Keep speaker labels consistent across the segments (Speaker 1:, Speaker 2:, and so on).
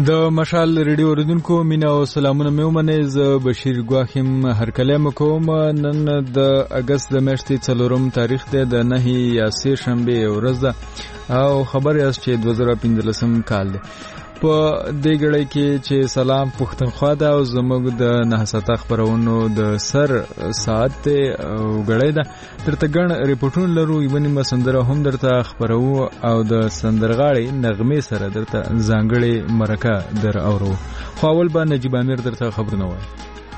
Speaker 1: د مشال ریډیو اوریدونکو مینا او سلامونه مې ومنئ. زه بشیر ګواخیم هرکلی مو کوم. نن د اګست د میاشتې 4 تاریخ دی، د 9 یا 3 شنبې ورځ ده او خبر یاست چې 2015 کال دی. په دې ګړۍ کې چې سلام پښتونخوا ده او زموږ د 9 خبرونو د سر ساعت او ګړۍ ده. درته ګڼ ریپورټونه لرو، یوه نیمه سندره هم درته خبرو او د سندرغاړې نغمې سره درته ځانګړې مرکه در اورو. خو اول به نجیب امیر درته خبرونه وایي.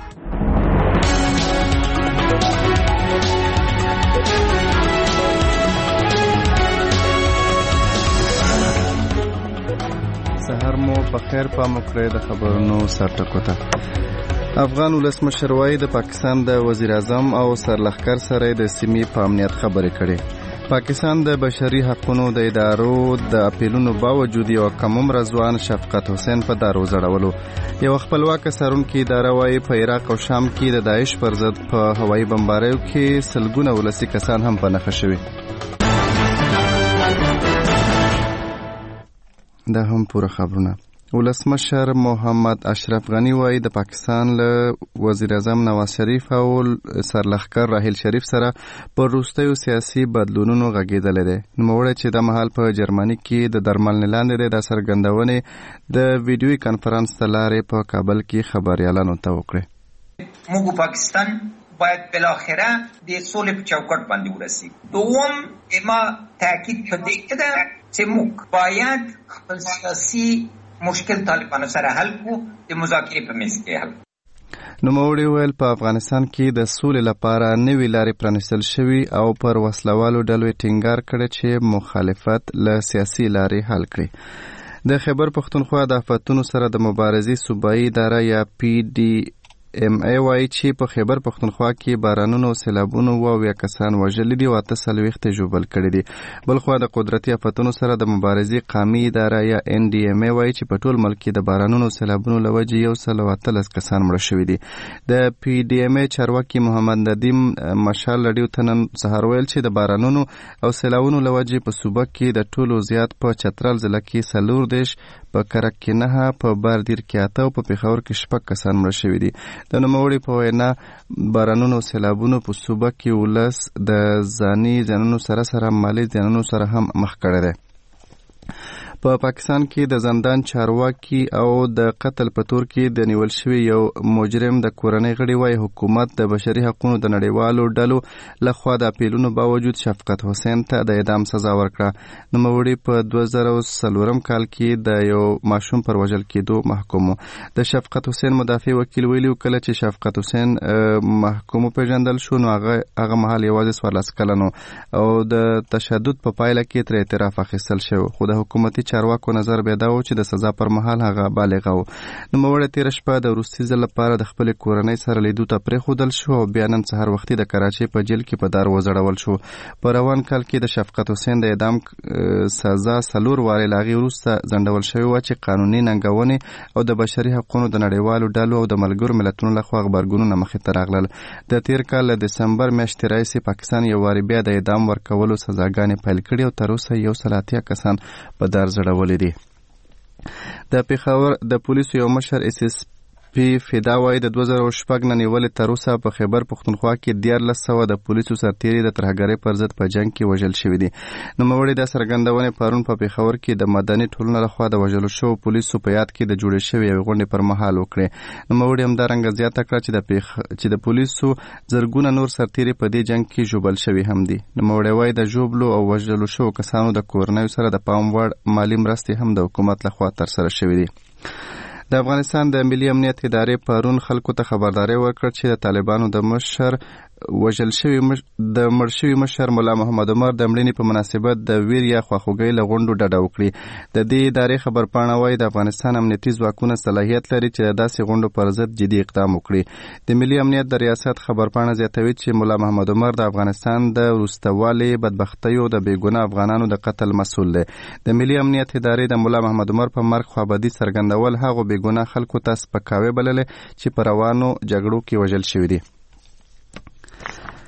Speaker 2: بخیر پام وکړئ د خبرونو سرټکو ته. افغان ولسمشر وایي د پاکستان د وزیر اعظم او سرلښکر سره د سیمې په امنیت خبرې کړي. پاکستان د بشري حقوقو د ادارو د اپیلونو باوجود یو کم عمر ځوان شفقت حسین په دارو ځړولو. یو خپلواکه څارونکي اداره وایي په عراق او شام کې د داعش پر ضد په هوایي بمباریو کې سلګونه ولسي کسان هم په نښه شوي. دا هم پوره خبرونه. ولسمشر محمد اشرف غنی وایي د پاکستان له وزیر اعظم نواز شریف او سرلښکر راحیل شریف سره پر وروستیو سیاسي بدلونونو غږېدلی دی. نوموړی چې د مهال په جرمني کې د درملنې لاندې دی، د څرګندونې د ویډیوي کنفرانس له لارې په کابل کې خبریالانو ته وکړې.
Speaker 3: موږ پاکستان باید بالاخره د سولې په چوکاټ باندې ورسي. دوم ما تاکید په دې کې ده چې موږ باید خپل سیاسي مشکل طالبانو سره حل کو، د مذاکرې په میز کې حل.
Speaker 2: نوموړي ویل په افغانستان کې د سولې لپاره نوې لارې پرانیستل شوي او پر وسلوالو ډلو ټینګار کړی چې مخالفت له سیاسي لارې حل کړي. د خیبر پښتونخوا د آفتونو سره د مبارزې صوبایي اداره یا PDMA وایي چې په خیبر پښتونخوا کې بارانونو او سیلابونو 2 کسان وژلي دي او 48 ژوبل کړي دي. بلخوا د قدرتي آفتونو سره د مبارزې قومي اداره یا NDMA وایي چې په ټول ملک کې د بارانونو او سیلابونو له وجې 113 کسان مړه شوي دي. د PDMA چارواکي محمد ندیم مشال رادیو ته نن سهار ویل چې د بارانونو او سیلابونو له وجې په صوبه کې د ټولو زیات په چترال ضلع کې 14، په کرک کې 9، په باردیر کې 8 او په پېښور کې 6 کسان مړه شوي دي. د نوموړي په وینا بارانونو او سیلابونو په صوبه کې ولس د ځاني زیانونو سره مالي زیانونو سره هم مخ کړی دی. په پاکستان کې د زندان چارواکي او د قتل په تور کې د نیول شوي یو مجرم د کورنۍ غړي وایي حکومت د بشري حقوقو د نړیوالو ډلو لخوا د اپیلونو باوجود شفقت حسین ته د اعدام سزا ورکړه. نوموړي په 2004 کال کې د یو ماشوم پر وژل کېدو محکوم. د شفقت حسین مدافع وکیل ویلي کله چې شفقت حسین محکوم پیژندل شو نو هغه مهال یوازې 14 کلن او د تشدد په پایله کې تر اعتراف اخیستل شو، خو د حکومتي چارواکو نظر بیا دا و چې د سزا پر مهال هغه بالغ و. نوموړی تېره شپه د وروستي ځل لپاره د خپلې کورنۍ سره لیدو ته پرېښودل شو او بیا نن سهار وختي د کراچۍ په جیل کې په دار وځړول شو. په روان کال کې د شفقت حسین د اعدام سزا 4 وارې له هغې وروسته ځنډول شوې وه چې قانوني ننګونې او د بشري حقوقو د نړیوالو ډلو او د ملګرو ملتونو لخوا غبرګونونه مخې ته راغلل. د تېر کال له دسمبر میاشتې راهیسې پاکستان یو وارې بیا د اعدام ورکولو سزاګانې پیل کړي او تر اوسه 180 کسان په دار ځړولي دي. د پېښور د پولیسو یو مشر SSP فدا وایي د 2006 نه نیولې تر اوسه په خیبر پښتونخوا کې 1400 د پولیسو سرتیري د ترهګرۍ پر ضد په جنګ کې وژل شوي دي. نوموړي دا څرګندونې پرون په پېښور کې د مدني ټولنو لخوا د وژلو شوو پولیسو په یاد کې د جوړې شوې یوې غونډې پر مهال وکړې. نوموړي همدارنګه زیاته کړه چې د پولیسو زرګونه نور سرتیري په دې جنګ کې ژوبل شوي هم دي. نوموړي وایي د ژوبلو او وژلو شوو کسانو د کورنیو سره د پام وړ مالي مرستې هم د حکومت لخوا ترسره شوي دي. د افغانستان د ملي امنیت ادارې پرون خلکو ته خبرداری ورکړ چې د طالبانو د مشر وژل شوي د مړ شوي مشر ملا محمد عمر د مړینې په مناسبت د ویر یا خواخوږۍ له غونډو ډډه وکړي. د دې ادارې خبرپاڼه وایي د افغانستان امنیتي ځواکونه صلاحیت لري چې د داسې غونډو پر ضد جدي اقدام وکړي. د ملي امنیت د ریاست خبرپاڼه زیاتوي چې ملا محمد عمر د افغانستان د وروستوالي بدبختیو د بېګناه افغانانو د قتل مسؤل دی. د ملي امنیت ادارې د ملا محمد عمر په مرګ خوابدي څرګندول هغو بېګناه خلکو ته سپکاوی بللې چې په روانو جګړو کې وژل شوي دي.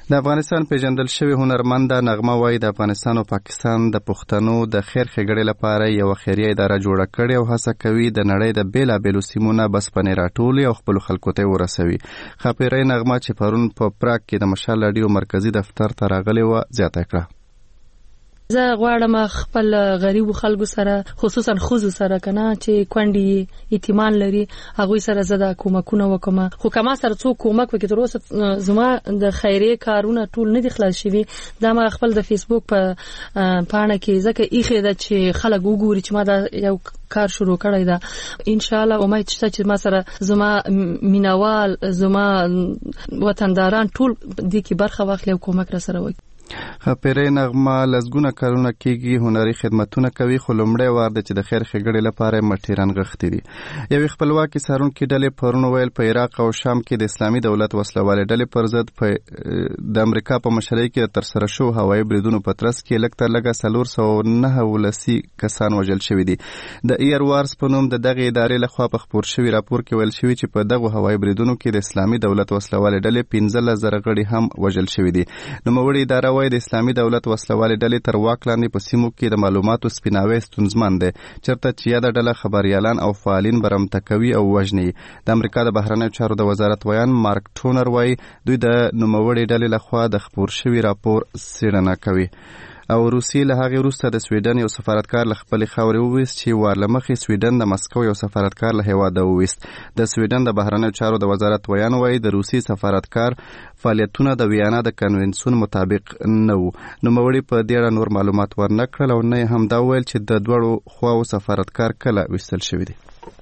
Speaker 2: د افغانستان پیژندل شوی هنرمنده نغمه وایي د افغانستان او پاکستان د پښتنو د خیر ښېګړې لپاره یوه خیریه اداره جوړه کړې او هڅه کوي د نړۍ د بېلابېلو سیمو نه بسپنې راټولي او خپلو خلکو ته ورسوي. ښاپیرۍ نغمه چې پرون په پراګ کې د مشال راډیو مرکزي دفتر ته راغلې وه زیاته کړه.
Speaker 4: زه غواړم خپل غریبو خلکو سره خصوصا ښځو سره کنه چې کونډې یتیمان لري هغوی سره زه د کومکونه وکم خو کما سره څوک کومک وکړي تر اوسه زما د خیریه کارونه ټول نه دي خلاص شوي. دا ما خپل د فیسبوک په پاڼه کې ځکه ایښې ده چې خلک وګوري چې ما دا یو کار شروع کړی ده. ان شاء الله امید شته چې ما سره زما مینوال زما وطنداران ټول دې کې برخه واخلي او کومک را سره وکړي.
Speaker 2: ښاپیرۍ نغمه لسګونه کلونه کېږي هنري خدمتونه کوي خو لومړی وار ده چې د خیر ښېګړې لپاره مټې رانغښتې دي. یوې خپلواکې څارونکې ډلې پرون ویل په عراق او شام کې د اسلامي دولت وسلوالې ډلې پر ضد د امریکا په مشرۍ کې د ترسره شوو هوایي بریدونو په ترڅ کې لږ تر لږه 419 کسان وژل شوي دي. د ایر وارز په نوم د دغې ادارې لخوا په خپور شوي راپور کې ویل شوي چې په دغو هوایي بریدونو کې د اسلامي دولت وسلوالې ډلې 15,000 غړي هم وژل شوي دي. نوموړې اداره د اسلامي دولت وسلوالې ډلې تر واک لاندې په سیمو کې د معلوماتو سپیناوی ستونزمن دی چېرته چې یاده ډله خبریالان او فعالین برمته کوي او وژني. د امریکا د بهرنیو چارو د وزارت ویان مارک ټونر وایي دوی د نوموړې ډلې لخوا د خپور شوي راپور څېړنه کوي. او روسیې له هغې وروسته د سویډن یو سفارتکار له خپلې خاورې وویست چې وار له مخې سویډن د مسکو یو سفارتکار له هېواده وویست. د سویډن د بهرنیو چارو د وزارت ویان وایي د روسي سفارتکار فعالیتونه د ویانا د کنونسیون مطابق نه وو. نوموړي په دې اړه نور معلومات ورنه کړل او نه یې هم دا وویل چې د دواړو خواوو سفارتکار کله ویستل شوی دی.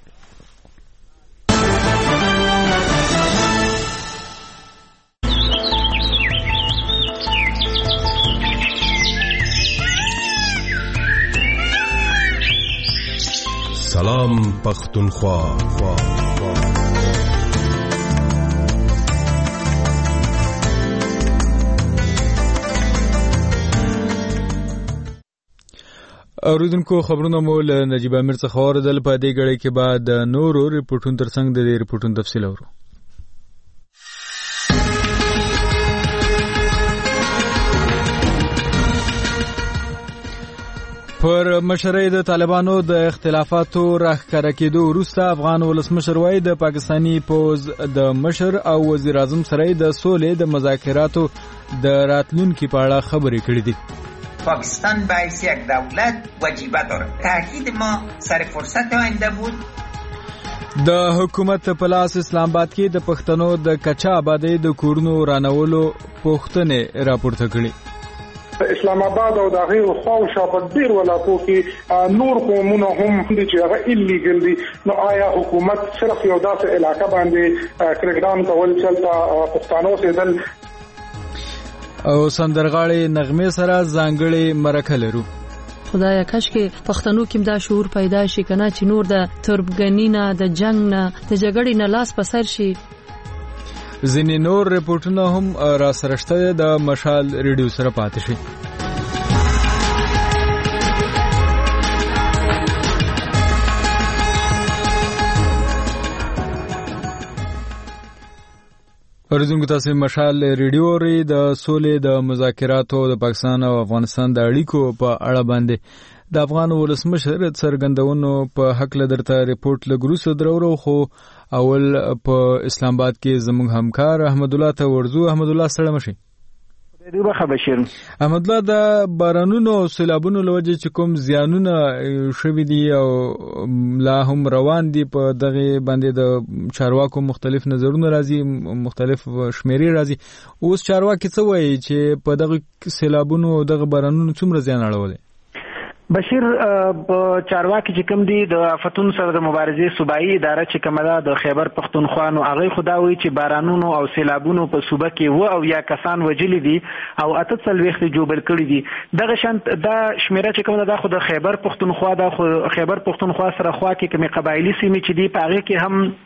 Speaker 5: سلام پختونخوا.
Speaker 1: اوریدونکو خبرونه مو له نجیب امیر څخه واوریدل. په دې غړي کې بعد نورو ریپورتونو ترڅنګ د دې ریپورتونو تفصیل اورو. پر مشرۍ د طالبانو د اختلافاتو راښکاره کېدو وروسته افغان ولسمشر وایي د پاکستاني پوځ د مشر او وزیر اعظم سره د سولې د مذاکراتو د راتلونکي په اړه خبرې کړې دي.
Speaker 3: پاکستان به حیث یک دولت وجیبه دارد. تاکید ما سر فرصت آینده بود.
Speaker 1: د حکومت په لاس اسلام آباد کې د پښتنو د کچا آبادۍ د کورونو رانولو پوښتنې راپورته کړې.
Speaker 6: اسلام آباد او د غیر خواوشا په ډیر ولایتو کې نور قومونه هم دي چې هغه ایلیګل دي. نو آیا حکومت صرف یو داسې علاقه باندې کرکډان کول چلته پښتانو سیدل
Speaker 1: او سندرغاړي نغمه سره ځانګړي مرکه لرو؟
Speaker 4: خدایا کاش کې پښتنو کې دا شعور پیدا شي کنه چې نور د تربګنی نه د جنگ نه د جګړې نه لاس په سر شي.
Speaker 1: ځینې نور ریپورتونه هم را سره شته د مشال ریډیو سره پاتې شي. اوریدونکو تاسو مشال ریډیو ری د سولې د مذاکراتو د پاکستان او افغانستان د اړیکو په اړه باندې د افغان ولسمشر څرګندونو په حق لدرته ریپورت لګروسه درورو. خو اول په اسلام آباد کې زموږ همکار احمد الله ته ورزو. احمد الله سره مشي.
Speaker 7: بشیر
Speaker 1: احمد الله د بارانونو او سیلابونو لوجه چې کوم زیانونه شوي دي او لا هم روان دي په دغه باندې د چارواکو مختلف نظرونه راځي مختلف شمیرې راځي. اوس چارواکي څه وایي چې په دغه سیلابونو او دغه بارانونو څومره زیان اړولی؟
Speaker 7: بشیر چارواکي چې کوم دي د آفتونو سره د مبارزې صوبایي اداره چې کومه ده د خیبر پښتونخوا نو هغه خو دا وایي چې بارانونو او سیلابونو په صوبه کې او یا کسان وجلي دي او 48 جوبل کړي دي. دغه شانت دا شمیره چې کومه ده خو د خیبر پښتونخوا ده. خو خیبر پښتونخوا سره خوا کې کومه قبایلی سیمې چې دي په هغه کې هم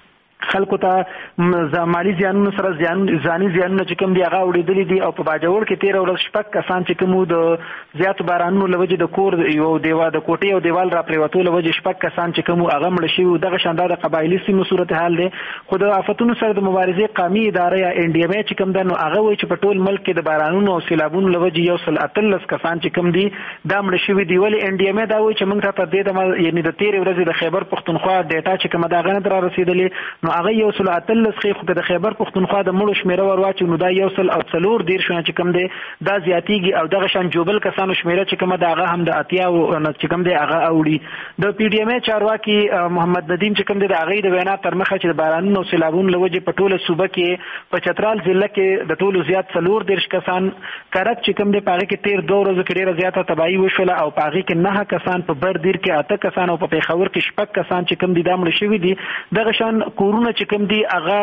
Speaker 7: خلکو ته مالی زیانونو سره ځاني زیانونه چې کوم دي هغه اورېدلي دي او په باجوړ کې 13 ورځ شپږ کسان چې کوم د زیاتو بارانونو له وجې د کور یو د کوټې او دیوال را پریوتو له وجې شپږ کسان چې کوم هغه مړه شوي دغه شاندا د قبایلي سیمو صورتحال دی. خو د آفتونو سره د مبارزې قومي اداره یا NDMA چې کوم ده نو هغه وایي چې په ټول ملک کې د بارانونو او سیلابونو له وجې 113 کسان چې کوم دي دا مړه شوي دي. ولې NDMA دا وایي چې موږ ته په دې یعنی د 13 ورځې د خیبر پښتونخوا ډیټا چې کومه دا غنه را رسیدلې نو هغه 113 خو د خیبر پښتونخوا د مړو شمیره ورواچو نو دا 104 دیر شونه چې کوم دی دا زیاتیږي او دغه شان جوبل کسانو شمیره چې کومه دا هغه هم د اتیا او چې کوم دی هغه اوړي. د PDMA چارواکي محمد ندیم چې کوم دی د هغه د وینا تر مخه چې د بارانونو او سیلابونو لوجه په ټوله صوبه کې په چترال ضلع کې د ټولو زیات 14 کسان کرک چې کوم دی پاره کې 13 ورځې کې ډیره زیاته تباہي وشوله او پاره کې 9 کسان په بردیر کې 8 کسان او په پیښور کې 6 کسان چې کوم دی د مړ شوي دي. دغه شان کورونه چې کوم دی هغه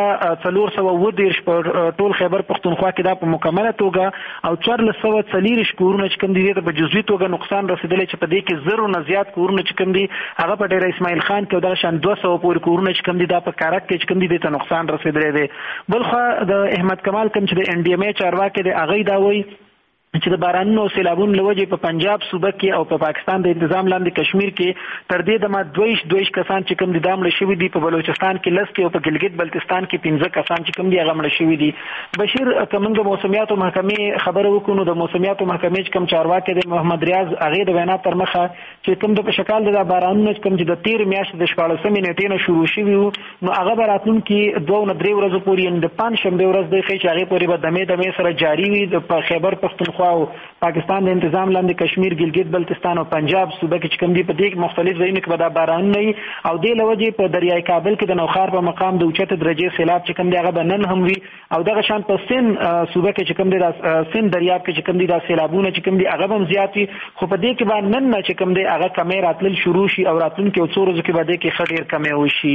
Speaker 7: 410 پر ټول خیبر پښتونخوا کې دا په مکمله توګه او 440 کورونه چې کوم دي ته په جزوي توګه نقصان رسیدلی چې په دې کې زرو نه زیات کورونه چې کوم دي هغه په ډیر اسماعیل خان کې دا شان 200 پورې کورونه چې کوم دي دا په کارک کې چې کوم دي ته نقصان رسیدلی دی. بلخو د احمد کمال کوم چې د NDMA چارواکي دی هغه دا وایي چې د بارانونو او سیلابونو له وجې په پنجاب صوبه کې او په پاکستان د انتظام لاندې کشمیر کې تر دې دمه 22 کسان چې کوم دي دا مړه شوي دي. په بلوچستان کې 10 کې او په ګلګت بلتستان کې 15 کسان چې کوم دي هغه مړه شوي دي. بشیر کومنګ موسمیاتو محکمې خبره وکړو د موسمیاتو محکمې چې کوم چارواکي دی محمد ریاض هغه د وینا تر مخه چې کوم د په شکل د بارانونو کوم چې د 13 میاشتې د 14 نیټې نه شروع شوي نو هغه براتونکو 2-3 ورځې پورې د پنځشنبه ورځ د خې چې هغه پورې به دمه سره جاری وي د خیبر پښتونخوا او پاکستان د انتظام لاندې کشمیر ګلګت بلتستان او پنجاب صوبه کې چې کوم دي په دې مختلف ځایونو کې به دا باران نه او د لوجې په دریای کابل کې د نوخار په مقام د اوچته درجه سیلاب چې کوم دی هغه بنن هم وي او دغه شان په سن صوبه کې چې کوم دی د سن دریاب کې چې کوم دي د سیلابونه چې کوم دي هغه هم زیات وي. خو په دې کې به نن نه چې کوم دی هغه کمې راتلل شروع شي او راتلونکي او څو ورځې کې به دې کې خډیر کمې وشي.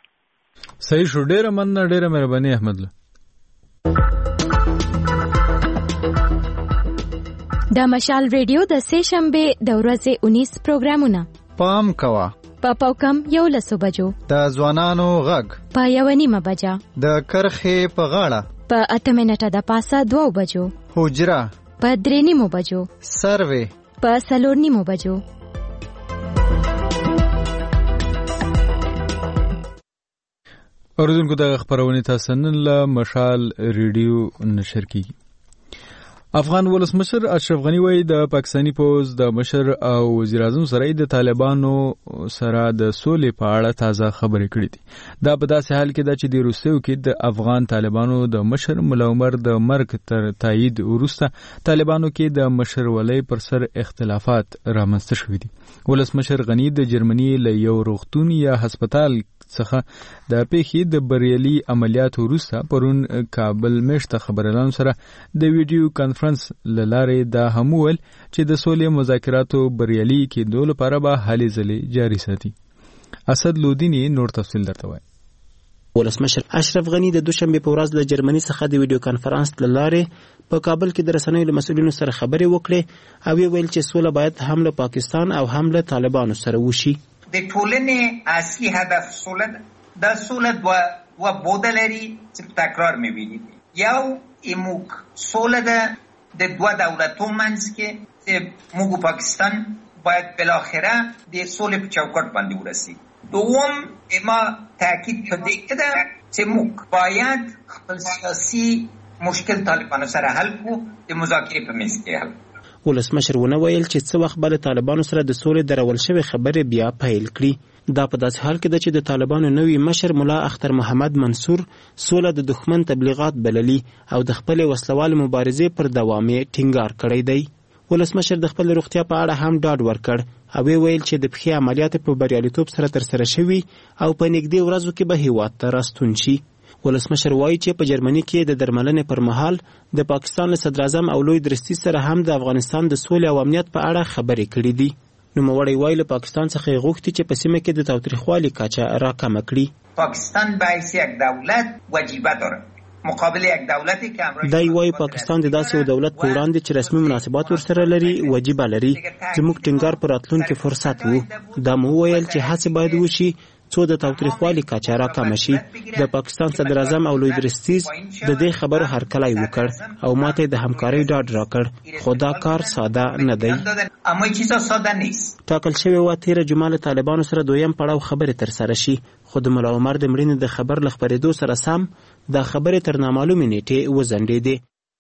Speaker 1: صحیح شو. ډیره مننه ډیره مهرباني احمد الله.
Speaker 8: د مشال ریډیو د سه شنبه د ورځې 19 پروګرامونه
Speaker 2: پام کوا
Speaker 8: په پاوکم 11 بجو
Speaker 2: د ځوانانو غږ
Speaker 8: په 1:30 بجا د
Speaker 2: کرخې په غاړه
Speaker 8: په 8 منټه د پاسه 2 بجو
Speaker 2: حجره
Speaker 8: په 3:30 بجو
Speaker 2: سروي
Speaker 8: په 4:30 بجو.
Speaker 1: اوریدونکو د خبرونه تاسو نن له مشال ریډیو نشر کیږي. افغان ولسمشر اشرف غنی وایي د پاکستانی پوز د مشر او وزیر اعظم سره د طالبانو سره د سولې په اړه تازه خبرې کړې دي. دا په داسې حال کې ده چې د روسیو کې د افغان طالبانو د مشر ملا عمر د مرګ تر تایید وروسته طالبانو کې د مشرولۍ پر سر اختلافات رامنځته شوي دي. ولسمشر غنی د جرمني له یو روغتون یا هسپتال څخه د پیښې د بریالي عملیات وروسته پرون کابل مشت خبريالانو سره د ویډیو کانفرنس لاره د همول چې د سولې مذاکراتو بریالي کېدو لپاره به هلې ځلې جاري ساتي. اسد لودینی نور تفصیل درته وایي.
Speaker 9: ولسمشر اشرف غنی د دوشنبه په ورځ له جرمني څخه د ویډیو کانفرنس لاره په کابل کې د رسنیو له مسؤلینو سره خبرې وکړې او ویل چې سوله باید هم له پاکستان او هم له طالبانو سره وشي.
Speaker 3: د ټولنې اصلي هدف سوله ده. دا سوله دوه بوده لري چې تکرار می‌بینی. یو ایموک سوله ده د دوه دولتو منځ کې چې موږ پاکستان باید بالاخره د سولې په چوکاټ باندې ورسي. دوم ما تاکید په دې کې ده چې موږ باید خپل سیاسي مشکل طالبانو سره حل کړو د مذاکرې په میز کې حل.
Speaker 9: ولسمشر ونه ویل چې څه وخت به طالبانو سره د سولې درول شوی خبرې بیا پیل کړي. دا په داسې حال کې ده چې د طالبانو نوی مشر ملا اختر محمد منصور سوله د دښمن تبلیغات بللی او د خپل وسلوال مبارزې پر دوام ټینګار کړی دی. ولسمشر د خپل روغتیا په اړه هم ډاډ ورکړ او ویل چې د پخې عملیات په بریالیتوب سره ترسره شوي او په نږدې ورځو کې به هیواد ته راستون شي. ولسمشر وایي چې په جرمني کې د درملنې پر مهال د پاکستان له صدر اعظم او لوی درستي سره هم د افغانستان د سولې او امنیت په اړه خبرې کړې دي. نوموړی وایي له پاکستان څخه غوښتي چې په سیمه کې د تاوتریخوالي کچه راکمه کړي.
Speaker 3: پاکستان باید یک دولت وجیبه داره مقابل یک دولتی که امروز
Speaker 9: دای وایي پاکستان د داسې یو دولت په وړاندې چې رسمي مناسبات ورسره لري وجیبه لري. زموږ ټینګار پر راتلونکي فرصت وو. دا مو ویل چې هڅه باید وشي څو د تاوتریخوالي کچاره کم شي. د پاکستان صدر اعظم او لوی درستیز د دې خبرو هرکلی وکړ او ماته د همکارۍ ډاډ راکړ، خو دا کار ساده نه دی. ټاکل شوې وه تېره جمعه له طالبانو سره دویم پړاو خبرې ترسره شي، خو د ملا عمر د مړینې د خبر له خپرېدو سره سم دا خبرې تر نامعلومې نیټې وځنډېدې.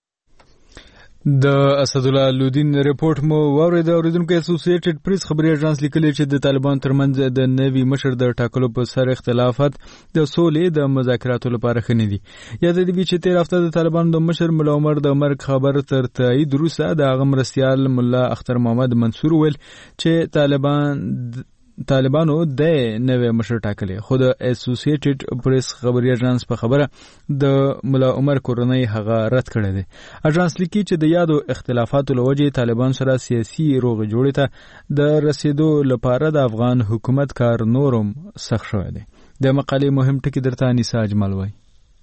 Speaker 1: د اسدالله لودین رپورټ مو واورید. اوریدونکو اسوسییټډ پریس خبري اژانس لیکلی چې د طالبان ترمنځ د نوي مشر د ټاکلو په سر اختلافات د سولې د مذاکراتو لپاره ښه نه دي. یاد دې چې تیر هفته د طالبان د مشر ملا عمر د مرګ خبر تر تایید وروسته د هغه مرستیال ملا اختر محمد منصور ویل چې طالبانو د نوې مشر ټاکلې، خو د اسوسییټډ پریس خبري اژانس په خبره د ملا عمر کورنۍ هغه رد کړی دی. اژانس لیکي چې د یادو اختلافاتو له وجې طالبان سره سیاسي روغې جوړې ته د رسیدو لپاره د افغان حکومت کار نورم سخت شوی دی. د مقالې مهم ټکي درته انیسا اجمل وایي.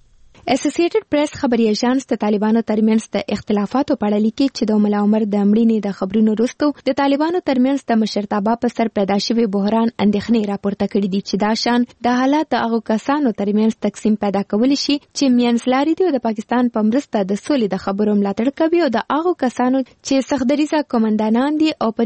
Speaker 8: اسوسییټډ پریس خبري اژانس د طالبانو ترمنځ د اختلافاتو په اړه لیکي چې د ملا عمر د مړینې د خبرونو وروسته د طالبانو ترمنځ د مشرتابه په سر پیدا شوی بحران اندېښنې راپورته کړې دي چې دا شان د حالات د هغو کسانو ترمنځ تقسیم پیدا کولی شي چې منځلاري دي او د پاکستان په مرسته د سولې د خبرو ملاتړ کوي، او د هغو کسانو چې سختدریزه کمانډانان دي او په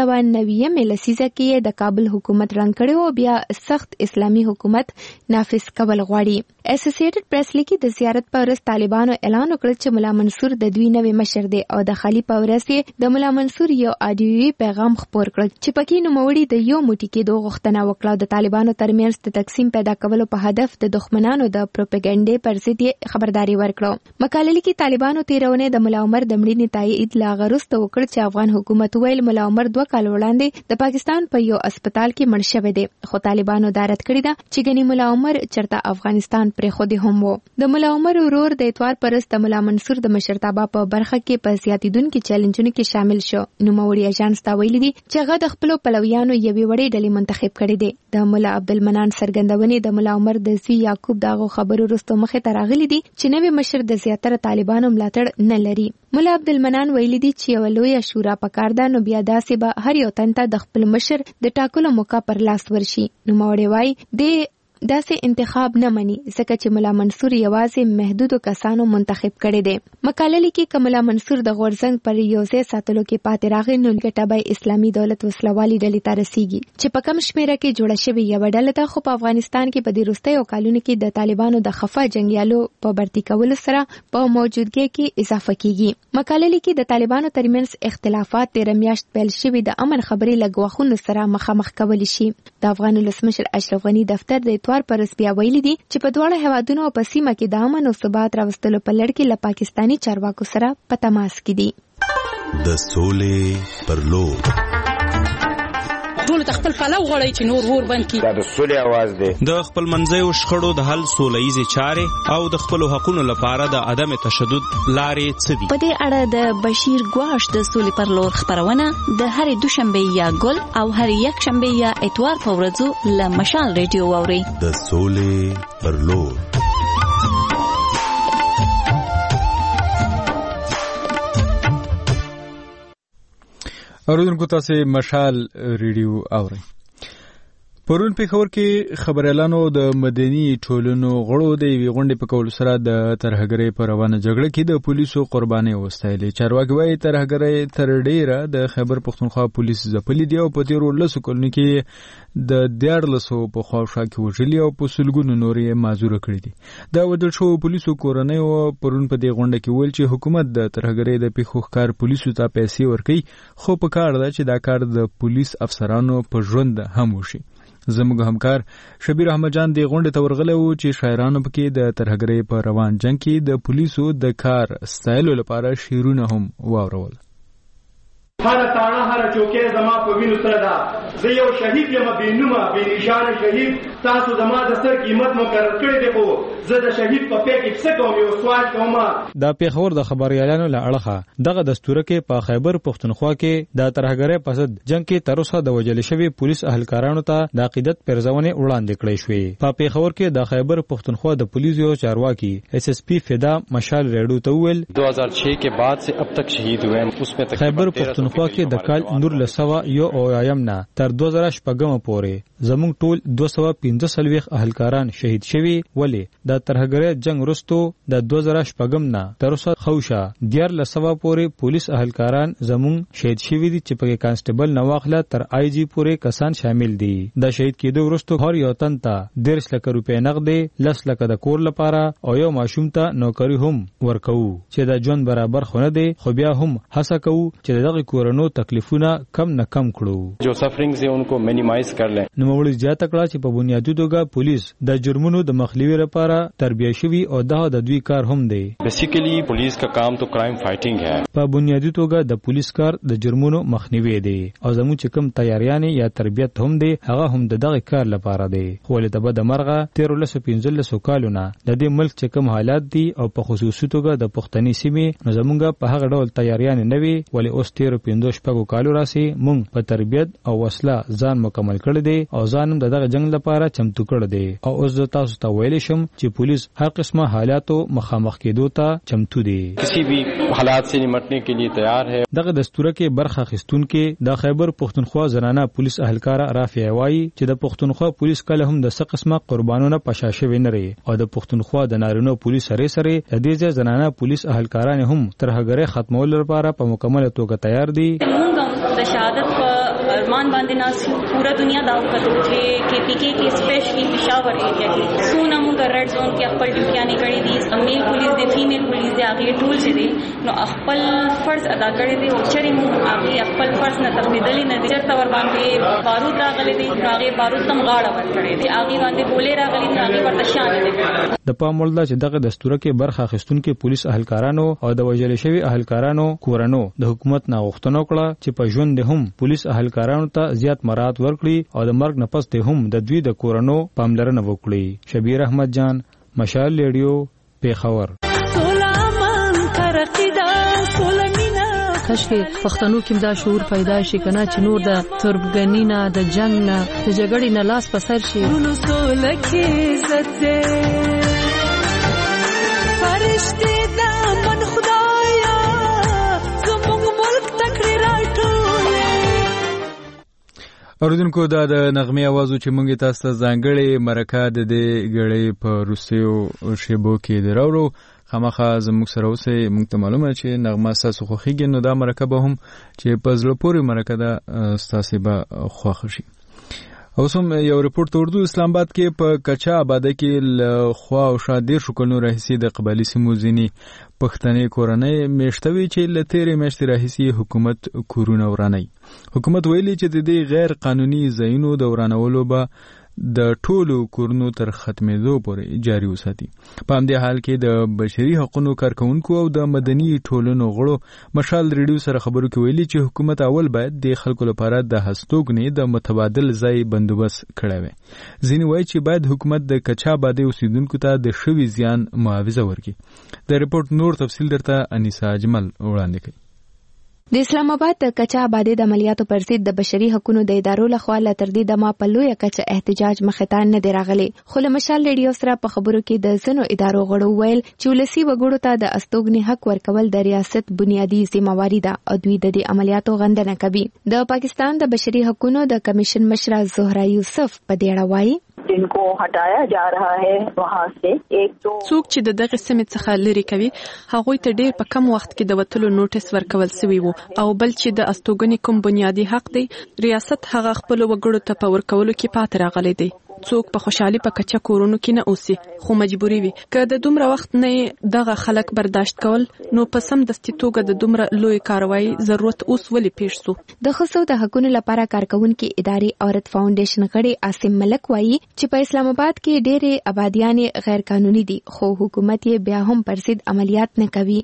Speaker 8: 1990 لسیزه کې د کابل حکومت رنګ کړي او بیا سخت اسلامي حکومت نافذ کول غواړي. اسوسییټډ پریس لیکي د زیارت په ورځ طالبانو اعلان وکړ چې ملا منصور د دوی نوی مشر دی او د خالی په ورځ د ملا منصور یو آډیوي پیغام خپور کړ چې پکې نوموړي د یو موټی کېدو غوښتنه وکړه. د طالبانو ترمنځ د تقسیم پیدا کولو په هدف د دښمنانو د پروپاګاندا پر ضد خبرداري ورکړه. مقاله لیکي طالبانو تیرونه د ملا عمر د مړینې تایید لا غرسته وکړ چې افغان حکومت ویل ملا عمر 2 کال وړاندې د پاکستان په یو هسپتال کې مړ شوی دی، خو طالبانو دا رد کړی ده چې ګنې ملا عمر چرته افغانستان پرې خو هم وو. د ملا عمر ورور د اتوار پرست ملا منصور د مشرتابه په برخه کې په زیاتیدونکو چیلنجونو کې شامل شو. نوموړي اژانس ته ویلي دي چې هغه د خپل پلویانو یوې وړې ډلې منتخب کړي دي. د مولا عبدالمنان سرګندونې د ملا عمر د زوی یعقوب دغه خبرو وروسته مخې ته راغلي دي چې نوی مشر د زیاتره طالبانو ملاتړ نه لري. مولا عبدالمنان ویلي دي چې یو لوی شورا پکار ده، نو بیا داسې به هر یو تن ته د خپل مشر د ټاکلو موقع پر لاس ورشي. نوموړي وایي د داسې انتخاب نه مني ځکه چې ملا منصور یوازې محدودو کسانو منتخب کړي دي. مقاله لیکي چې ملا منصور د غورځنګ پر یوځای ساتلو کې پاتې راغی نو ګټه به اسلامي دولت وسلوالي ډلې ته رسیږي چې په کم شمیره کې جوړه شوې یو ډله ده، خو په افغانستان کې په دې وروستیو کلونو کې د طالبانو د خفه جنگیالو په برتي کولو سره په موجودګۍ کې اضافه کیږي. مقاله لیکي د طالبانو ترمنځ اختلافات تیر میاشت پیل شوي د امن خبرې لګوخونو سره مخامخ کول شي. د افغان ولسمشر اشرف غنی دفتر د پر بیا ویلي دي چې په دواړه هیوادونو په سیمه کې د امن او ثبات راوستلو په لړ کې له پاکستاني چارواکو سره په تماس کې دي.
Speaker 5: د سولې پر لور
Speaker 10: ټول خپل پلو غړی چې نور ور بند کی.
Speaker 11: دا د سولې आवाज دی.
Speaker 12: د خپل منځیو شخړو د حل سولهیزې چارې او د خپل حقوقو لپاره د عدم تشدد لارې څه دي.
Speaker 13: په دې اړه د بشیر ګواش د سولې پر لور خبرونه د هرې دوشنبه یا ګل او هرې یک شنبه یا اتوار په ورځو له مشال ریډیو واوري.
Speaker 5: د سولې پر لور.
Speaker 1: اوریدونکو تاسو مشال ریډیو اورئ. پرون پېښور کې خبريالانو د مدني ټولنو غړو د یوې غونډې په کولو سره د ترهګرۍ په روانه جګړه کې د پولیسو قربانۍ وستایلې. چارواکي وایي ترهګرۍ تر ډیره د خیبر پښتونخوا پولیس ځپلي دي او په تیرو 10 کلونو کې د 1400 په خواوشا کې وژلي او په سلګونو نورې معذور کړي دي. دا وژل شو پولیسو کورنۍ او پرون په دې غونډه کې ویل چې حکومت د ترهګرۍ د پیښو ښکار پولیسو ته پیسې ورکوي، خو په کار ده چې دا کار د پولیس افسرانو په ژوند هم وشي. زموږ همکار شبیر احمد جان د غونډې ته ورغلی و چې شاعرانو پکې د ترهګرۍ په روان جنگ کې د پولیسو د کار ستایلو لپاره شعرونه هم واورول.
Speaker 14: هر تاڼه هر چوکې زما په وینو سره ده، زه یو شهید یم بې نومه بې نشانه شهید، تاسو زما د سر قیمت مقرر کړی دی، خو زه د شهید په پی کې څه کوم یو سوال کوم.
Speaker 15: د پېښور د خبريالانو له اړخه دغه دستور کې په خیبر پښتونخوا کې د ترهګرۍ په ضد جنگ کې تر اوسه د وژل شوي پولیس اهلکارانو ته د عقیدت پرځونې وړاندې کړې شوې. په پېښور کې د خیبر پښتونخوا د پولیسو چارواکي ایس ایس پی فدا مشال ریډو ته ویل
Speaker 16: 2006 के बाद से अब तक शहीद हुए हैं उसमें
Speaker 15: خیبر پښتونخوا پښتونخوا کې د کال 1901 نه تر 2014 پورې زموږ ټول 215 اهلکاران شهید شوي. ولی د ترهګرۍ جنگ وروسته د 2014 نه تر اوسه خوشا 1400 پورې پولیس اهلکاران زموږ شهید شوي دي چې په کانسټیبل نواخله تر آی جی پورې کسان شامل دي. د شهید کېدو وروسته هر یو تن ته 10 لک روپۍ نغدې 10 لک د کور لپاره او یو ماشوم ته نوکری هم ورکو چې د ژوند برابر خونه دي. خو بیا هم هڅه کوو چې دغه کورونو تکلیفونه کم نه کم کړو،
Speaker 11: جو سفرینګز یې انکو مینیمایز کړل.
Speaker 15: نو موږ زیاته کړه چې په بنیادی توګه پولیس د جرمونو د مخنیوي لپاره تربیه شوی او د دوی کار هم دی.
Speaker 11: بیسیکلی پولیس کا کام تو کرائم فائټینګ ہے.
Speaker 15: په بنیادی توګه د پولیس کار د جرمونو مخنیوي دی او زموږ چې کوم تیاریان یا تربیت هم دی هغه هم دغه کار لپاره دی. خو له تبه د مرغه 1315 کالونه د دې ملک چې کوم حالات دي او په خصوصي توګه د پښتني سیمې نو زمونږ په هغه ډول تیاریان نه وي. ولی اوس 13 کالو راسي مونږ په تربیت او وسله ځان مکمل کړی دی او ځانم دغه جنگ لپاره چمتو کړی دی. او اوس تاسو ته ویل شم چې پولیس هر قسمه حالاتو مخامخ کېدو ته چمتو دی،
Speaker 11: کسی بھی حالات سے نمٹنے کے لیے تیار ہے.
Speaker 15: دغه دستور کې برخه اخیستونکو د خیبر پښتونخوا زنانه پولیس اهلکار رافع وایي چې د پښتونخوا پولیس کله هم د څه قسمه قربانونه پشاشه وینري او د پښتونخوا د نارینو پولیس سره د دې زنانه پولیس اهلکاران هم ترهګرۍ ختمولو لپاره په مکمل توګه تیار دي.
Speaker 16: د شهادت په ارمان باندې ناسو پورا دنیا دا وکړو چې کې پی کې اسپیشلی پېښور ایریا کې سونه موږ ریډ زون کې خپل ډیوټیانې کړې دي. میل پولیس دي فیمیل پولیس دي هغه ټول چې دي نو خپل فرض ادا کړی دي او چرې موږ هغه خپل فرض نه تبدیلي نه دي. چرته ور باندې بارود راغلي دي هغه بارود تم غاړه ور کړی دي هغه باندې بولې راغلي دي هغه ورته شان دي.
Speaker 15: د پامول دا چې دغه دستور کې برخه اخیستونکو پولیس اهلکارانو او د وژل شوی اهلکارانو کورنو د حکومت نه غوښتنه وکړه چې په ژوند هم پولیس اهلکارانو ته زیات مراعات ورکړي او د مرګ نه پس ته هم د دوی د کورنو پاملرنه وکړي. شبیر احمد جان، مشال ریډیو، پیښور.
Speaker 4: کاش کې پښتنو کې دا شعور پیدا شي کنه چې نور د تربګنی نه د جنگ نه د جګړې نه لاس په سر شي. سول کې عزت فرشتي د من خدایا زموږ ملک تکړه راټولې.
Speaker 1: اوریدونکو دا د نغمې आवाज چې مونږ تاسو ته ځانګړې مرکه د دې غړې په روسیو شیبو کې دراوړو. خامخا زموږ سره اوسئ، موږ ته معلومه چې نغمه ستاسو خوښیږي نو دا مرکه به هم چې په زړه پورې مرکه ده ستاسو به خوښ شي. اوس هم یو رپورټ اردو اسلام آباد کې په کچا آباده کې له خوا او شا 13 کلونو راهیسې د قبایلي سیمو ځینې پښتني کورنۍ میشتوي چې له تیرې میاشتې راهیسې حکومت کورونه ورانوي. حکومت ویلي چې د دې غیر قانوني ځایونو د ورانولو به د ټولو کورونو تر ختمېدو پورې جاري وساتي. په همدې حال کې د بشري حقوقو کارکونکو او د مدني ټولنو غړو مشال ریډیو سره خبرو کې ویلي چې حکومت اول باید د خلکو لپاره د هستوګنې د متبادل ځای بندوبست کړی وي. ځینې وایي چې باید حکومت د کچا آبادۍ اوسیدونکو ته د شوي زیان معاوضه ورکړي. د رپورټ نور تفصیل درته انیسا اجمل وړاندې کوي.
Speaker 8: د اسلام آباد د کچا آبادی د عملیاتو پر ضد د بشري حقوقو د ادارو لخوا له تر دې دمه په لویه کچه احتجاج مخته نه دی راغلی. خو له مشال ریډیو سره په خبرو کې د ځینو ادارو غړو ویل چې ولسی وګړو ته د استوګنې حق ورکول د ریاست بنیادی ذمہواری ده او دوی د دې عملیاتو غندنه کوي. د پاکستان د بشري حقوقو د کمیشن مشره زهرا یوسف په دې اړه وایي
Speaker 17: जिनको हटाया जा रहा है वहाँ से एक तो
Speaker 18: څوک چې د دغه سیمې څخه لري کوي هغه ته ډېر په کم وخت کې د وټلو نوټیس ورکول شوی وو او بل چې د استوګنې کوم بنیادی حق دی ریاست هغه خپل وګړو ته په ورکولو کې پات راغلی دی. څوک په خوشحالي په کچا کورونو کې نه اوسي خو مجبوري وي که د دومره وخت نه دغه خلک برداشت کول نو په سم دستي توګه د دومره لوی کاروایی ضرورت اوس ولې پیښ شو.
Speaker 8: د خصوصي د حقوقو لپاره کارکونکو ادارې عورت فاونډیشن غړي عاصم ملک وایي چې په اسلام آباد کې ډېرې آبادیانې غیر قانوني دي خو حکومت یې بیا هم پر ضد عملیات نه کوي.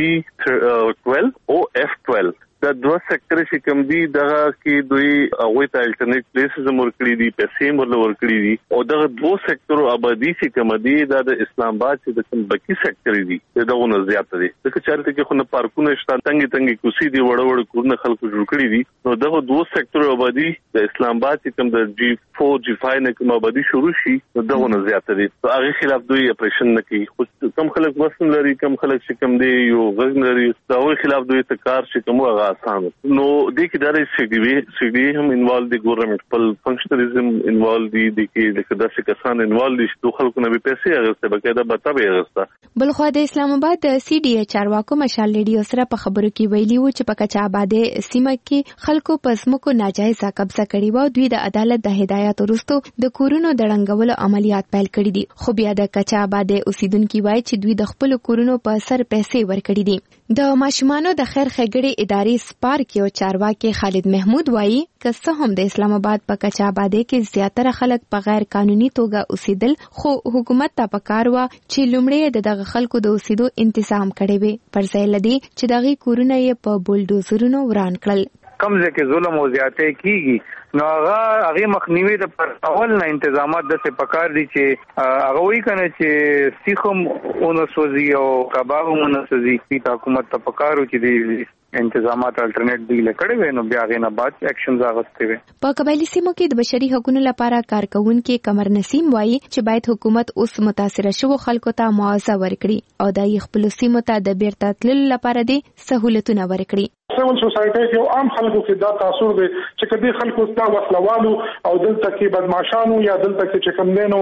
Speaker 19: G12 او F12 دا دوه سېکټر چې کوم دي دغه کې دوی هغه ته الټرنیټ پلیسز ورکړي دي پیسې ورکړي دي او دغه دوه سېکټر آبادی چې کوم دي د اسلام آباد چې د کوم بکی سېکټر دي دغه نه زیات دي ځکه چارته کې خو نه پارکونه شته تنګي کوسي دي وړ کورونه خلکو جوړ کړي دي نو دغه دوه سېکټر آبادی د اسلام آباد چې کوم د G4 G5 نه کوم آبادی شروع شي دغه نه زیات دي هغه خلاف دوی اپریشن نه کوي خو کم خلک وسن لري کم خلک چې کوم دي یو غږ لري دغه خلاف دوی تکار چې کوم هغه آسان نو د کې د سی ډي هم انوالو دي ګورنمنت خپل فنکشنریزم انوالو دي د کې د داسې کسان انوالو دي چې خلکو نه به پیسې اغسته بقاعده به اغسته.
Speaker 8: بلخو د اسلام آباد د سی ډي چارواکو مشال ریډیو سره په خبرو کې ویلي و چې په کچا آباده سیمه کې خلکو په ځمکو ناجایز قبضه کړې و او دوی د عدالت د هدایت وروسته د کورونو د ړنګولو عملیات پیل کړي دي. خو بیا د کچا آباده اوسیدونکو وایي چې دوی د خپل کورونو په سر پیسې ورکړي دي. د ماشومانو د خیر ښېګړې ادارې سپارک یو چارواکي خالد محمود وایي که څه هم د اسلام آباد په کچا آباده کې زیاتره خلک په غیر قانوني توګه اوسېدل خو حکومت ته پکار و چې لومړی دغه خلکو د اوسېدو تنظیم کړي وي پر ځای لدی چې دغه کورونه یې په بولډوزرونو وران کړل.
Speaker 20: کم ځکه ظلم او زیاتې کیږي نو هغه مخنیوي د پر اول نه تنظیمات د څه پکار دي چې هغه وی کنه چې سیخم اونسوزي او کباب اونسوزي چې حکومت ته پکارو چې د انتظامات الټرنیټ دی لکړې وي نو بیا غینه بعد اکشنز اغستې وي.
Speaker 8: په قبایلی سیمو کې د بشري حقوقو لپاره کارکونکو قمر نسیم وایي چې باید حکومت اوس متاثر شوو خلکو ته معاوضه ورکړي او د خپل سیمو ته د بیرته تللو لپاره دي سہولتونه ورکړي.
Speaker 6: سیول سوسایټي یو عام خلکو کې دا تاثیر دی چې کدي خلکو ته وسلوالو او دلته کې بدمعشانو یا دلته کې کم دینو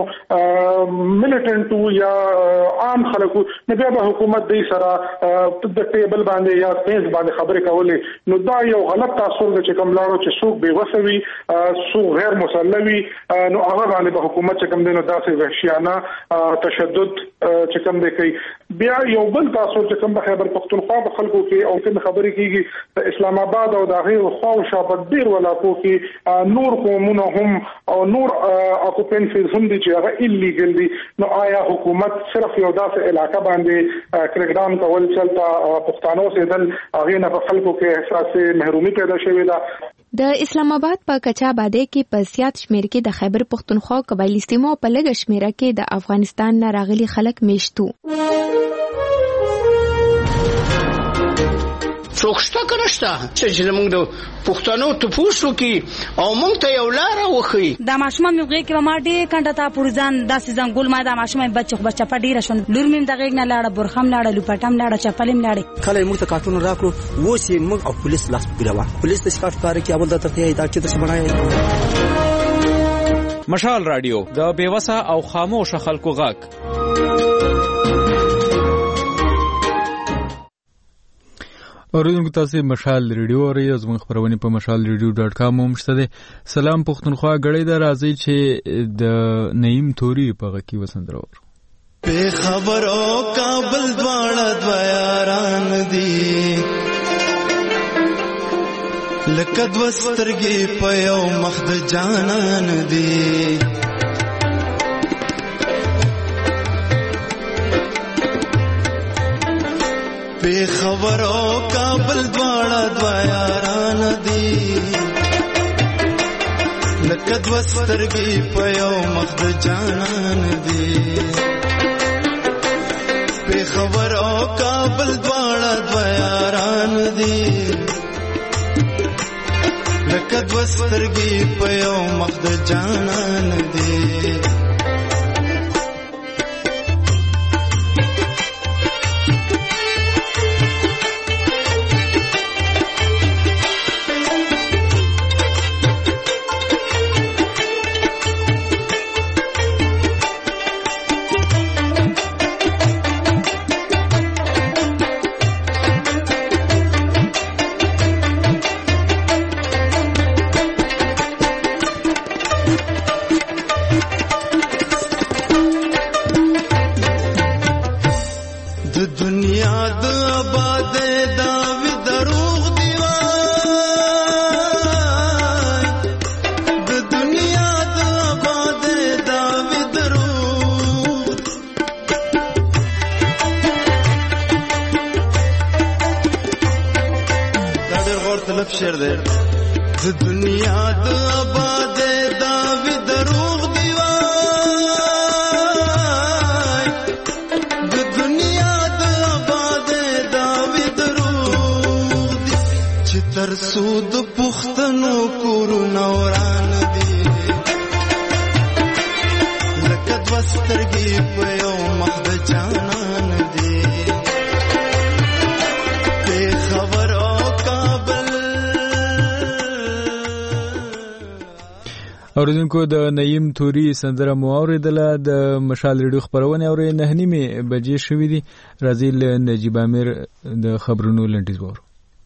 Speaker 6: ملیټنټو یا عام خلکو نه بیا به حکومت دې سره د ټیبل باندې یا تیز باندې خبرې کولې نو دا یو غلط تاثیر دی چې کوم لاړو چې څوک بے وسوي څوک غیر مسلوي نو هغه باندې به حکومت چې کوم دینو داسې وحشیانه تشدد چې کوم دی کوي. بیا یو بل تاثیر چې کوم خیبر پختونخوا په خلکو کې او کوم خبرې کیږي د اسلام آباد او د غیر خواوشا په ډیر ولاکو کې نور قومونه هم او نور اکوپنسز هم دي چې هغه ایلیګل دي نو آیا حکومت صرف یو داسې علاقه باندې کریک ډاون کول چلتا پښتانو سیدل هغه نه په خلکو کې احساس محرومي پیدا شوې ده.
Speaker 8: د اسلام آباد په کچا آباده کې په زیات شمیر کې د خیبر پختونخوا قبایلی سیمو په لږ شمیره کې د افغانستان نه راغلي خلک میشتو.
Speaker 21: څوکشته کنهشته چې موږ د پښتنو ته پوښتنه کی او موږ ته یو لار وخی
Speaker 10: د ماشومان موږ کې ما ډېر کنده تا پورزان داسې ځنګول ما د ماشومان بچه په ډیره شون لور مم دغه نه لاړه برخم لاړه لوپټم لاړه چپلم لاړه
Speaker 22: کله موږ ته کارتون راکړو و چې موږ او پولیس لاس پګروا پولیس د شکایت کار کې اول د ترته دا چې څه بنای
Speaker 12: مشال رادیو د بیوسه او خاموش خلکو غاک.
Speaker 1: اوریدونکو تاسو مشال ریډیو اورئ زموږ خبرونه په mashalradio.com هم شته. سلام پښتونخوا غړي د راځي چې د نعیم توري په غکی وسندرور
Speaker 23: په خبرو کابل دواړه دویاران دي لکه دوسترګي په یو مخ د جانان دي بے خبرو کابل دواړه دویاران دي لکه دوسترګي په یو مخ د جانان دي بے خبرو کابل دواړه دویاران دي لکه دوسترګي په یو مخ د جانان دي شعر دی د دنیا د آباد دا وی دروغ دی وای د دنیا د آباد دا وی دروغ دی چې تر سود پختنو کور نوران دی لکه دوسترګي په یو مخ د جانان دی په خبرو کابل
Speaker 1: اوریدونکو د نعیم توري سندره مو اوریدله. د مشال ریډیو خبرونه اوري 9:30 بجې شوې دي. راځي له نجیب امیر د خبرونو لنډیز وورو.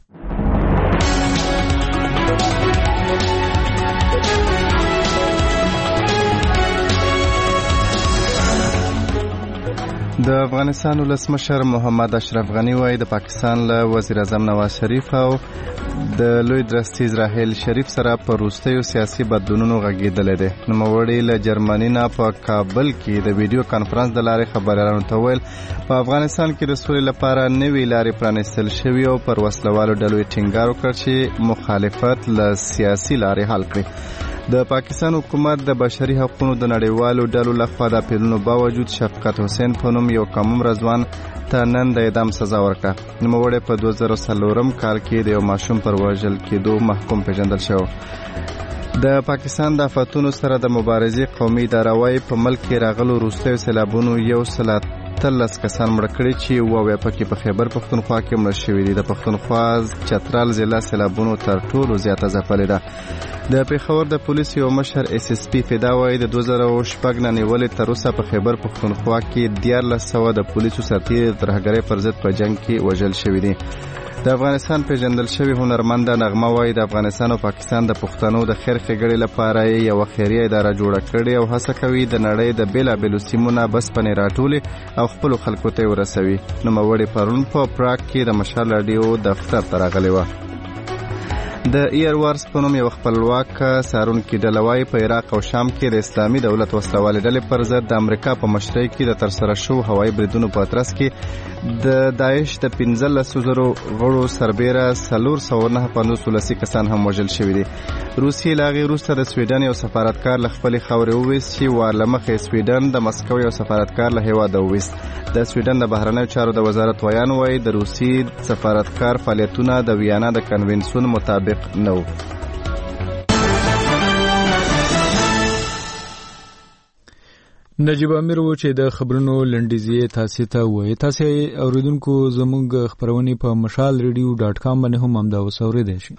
Speaker 2: د افغانستان ولسمشر محمد اشرف غنی وايي د پاکستان له وزیر اعظم نواز شریف او د لوی درستي اسرائیل شریف سره په وروستیو سیاسي بدلونونو غږیدلې ده. نوموړي له جرمني نه په کابل کې د ویډیو کانفرنس د لارې خبريالانو ته ویل په افغانستان کې د سولې لپاره نوې لارې پرانیستل شوې او پر وسلوالو ډلو ټینګار وکړ چې مخالفت له سیاسي لارې حل کړي. د پاکستان حکومت د بشري حقوقو د نړیوالو ډلو لخوا د اپیلونو باوجود شفقت حسین په نوم یو کم عمر ځوان ته نن د اعدام سزا ورکړه. نوموړی په 2004 کال کې د یو ماشوم پر وژل کېدو محکوم پیژندل شو. د پاکستان د آفتونو سره د مبارزې قومي اداره وايي په ملک کې راغلو وروستیو سیلابونو 113 کسان مړه کړي چې 9 پکې په خیبر پښتونخوا کې مړه شوي دي. د پښتونخوا چترال ضلع سیلابونو تر ټولو زیاته ځپلې ده. د پېښور د پولیس یو مشر SSP فدا وايي د 2006 نه نیولې تر اوسه په خیبر پښتونخوا کې 1400 د پولیسو سرتیري د ترهګرۍ پر ضد په جنگ کې وژل شوي دي. د افغانستان پیژندل شوی هنرمند نغمه وايي د افغانستان او پاکستان د پښتنو د خیر ښېګړې لپاره یو خیریه اداره جوړه کړې او هڅه کوي د نړۍ د بیلابېلو سیمو نه بسپنې راټولې او خپل خلکو ته ورسوي. نوموړي پرون په پراګ کې د مشال راډیو دفتر ته راغلی و. د ایر وارس په نوم یو خپلواک څارونکي ډله وايي په عراق او شام کې د اسلامي دولت وسلوالې ډلې پر ضد د امریکا په مشرۍ کې د ترسره شو هوایي بریدونو په ترڅ کې د داعش د 15,000 غړو سربېره 459 کسان هم وژل شوي دي. روسیې له هغې وروسته د سویډن یو سفارتکار له خپلې خاورې وویست چې وار له مخې سویډن د مسکو یو سفارتکار له هېواده وویست. د سویډن د بهرنیو چارو د وزارت ویان وايي د روسي سفارتکار فعالیتونه د ویانا د کنونسیون مطابق نه و.
Speaker 1: نجیب امیر و چې د خبرونو لنډیزې تاسو ته وایي. تاسو اوریدونکو زموږ خبرونه په mashalradio.com باندې هم امدا وسوریدئ شي.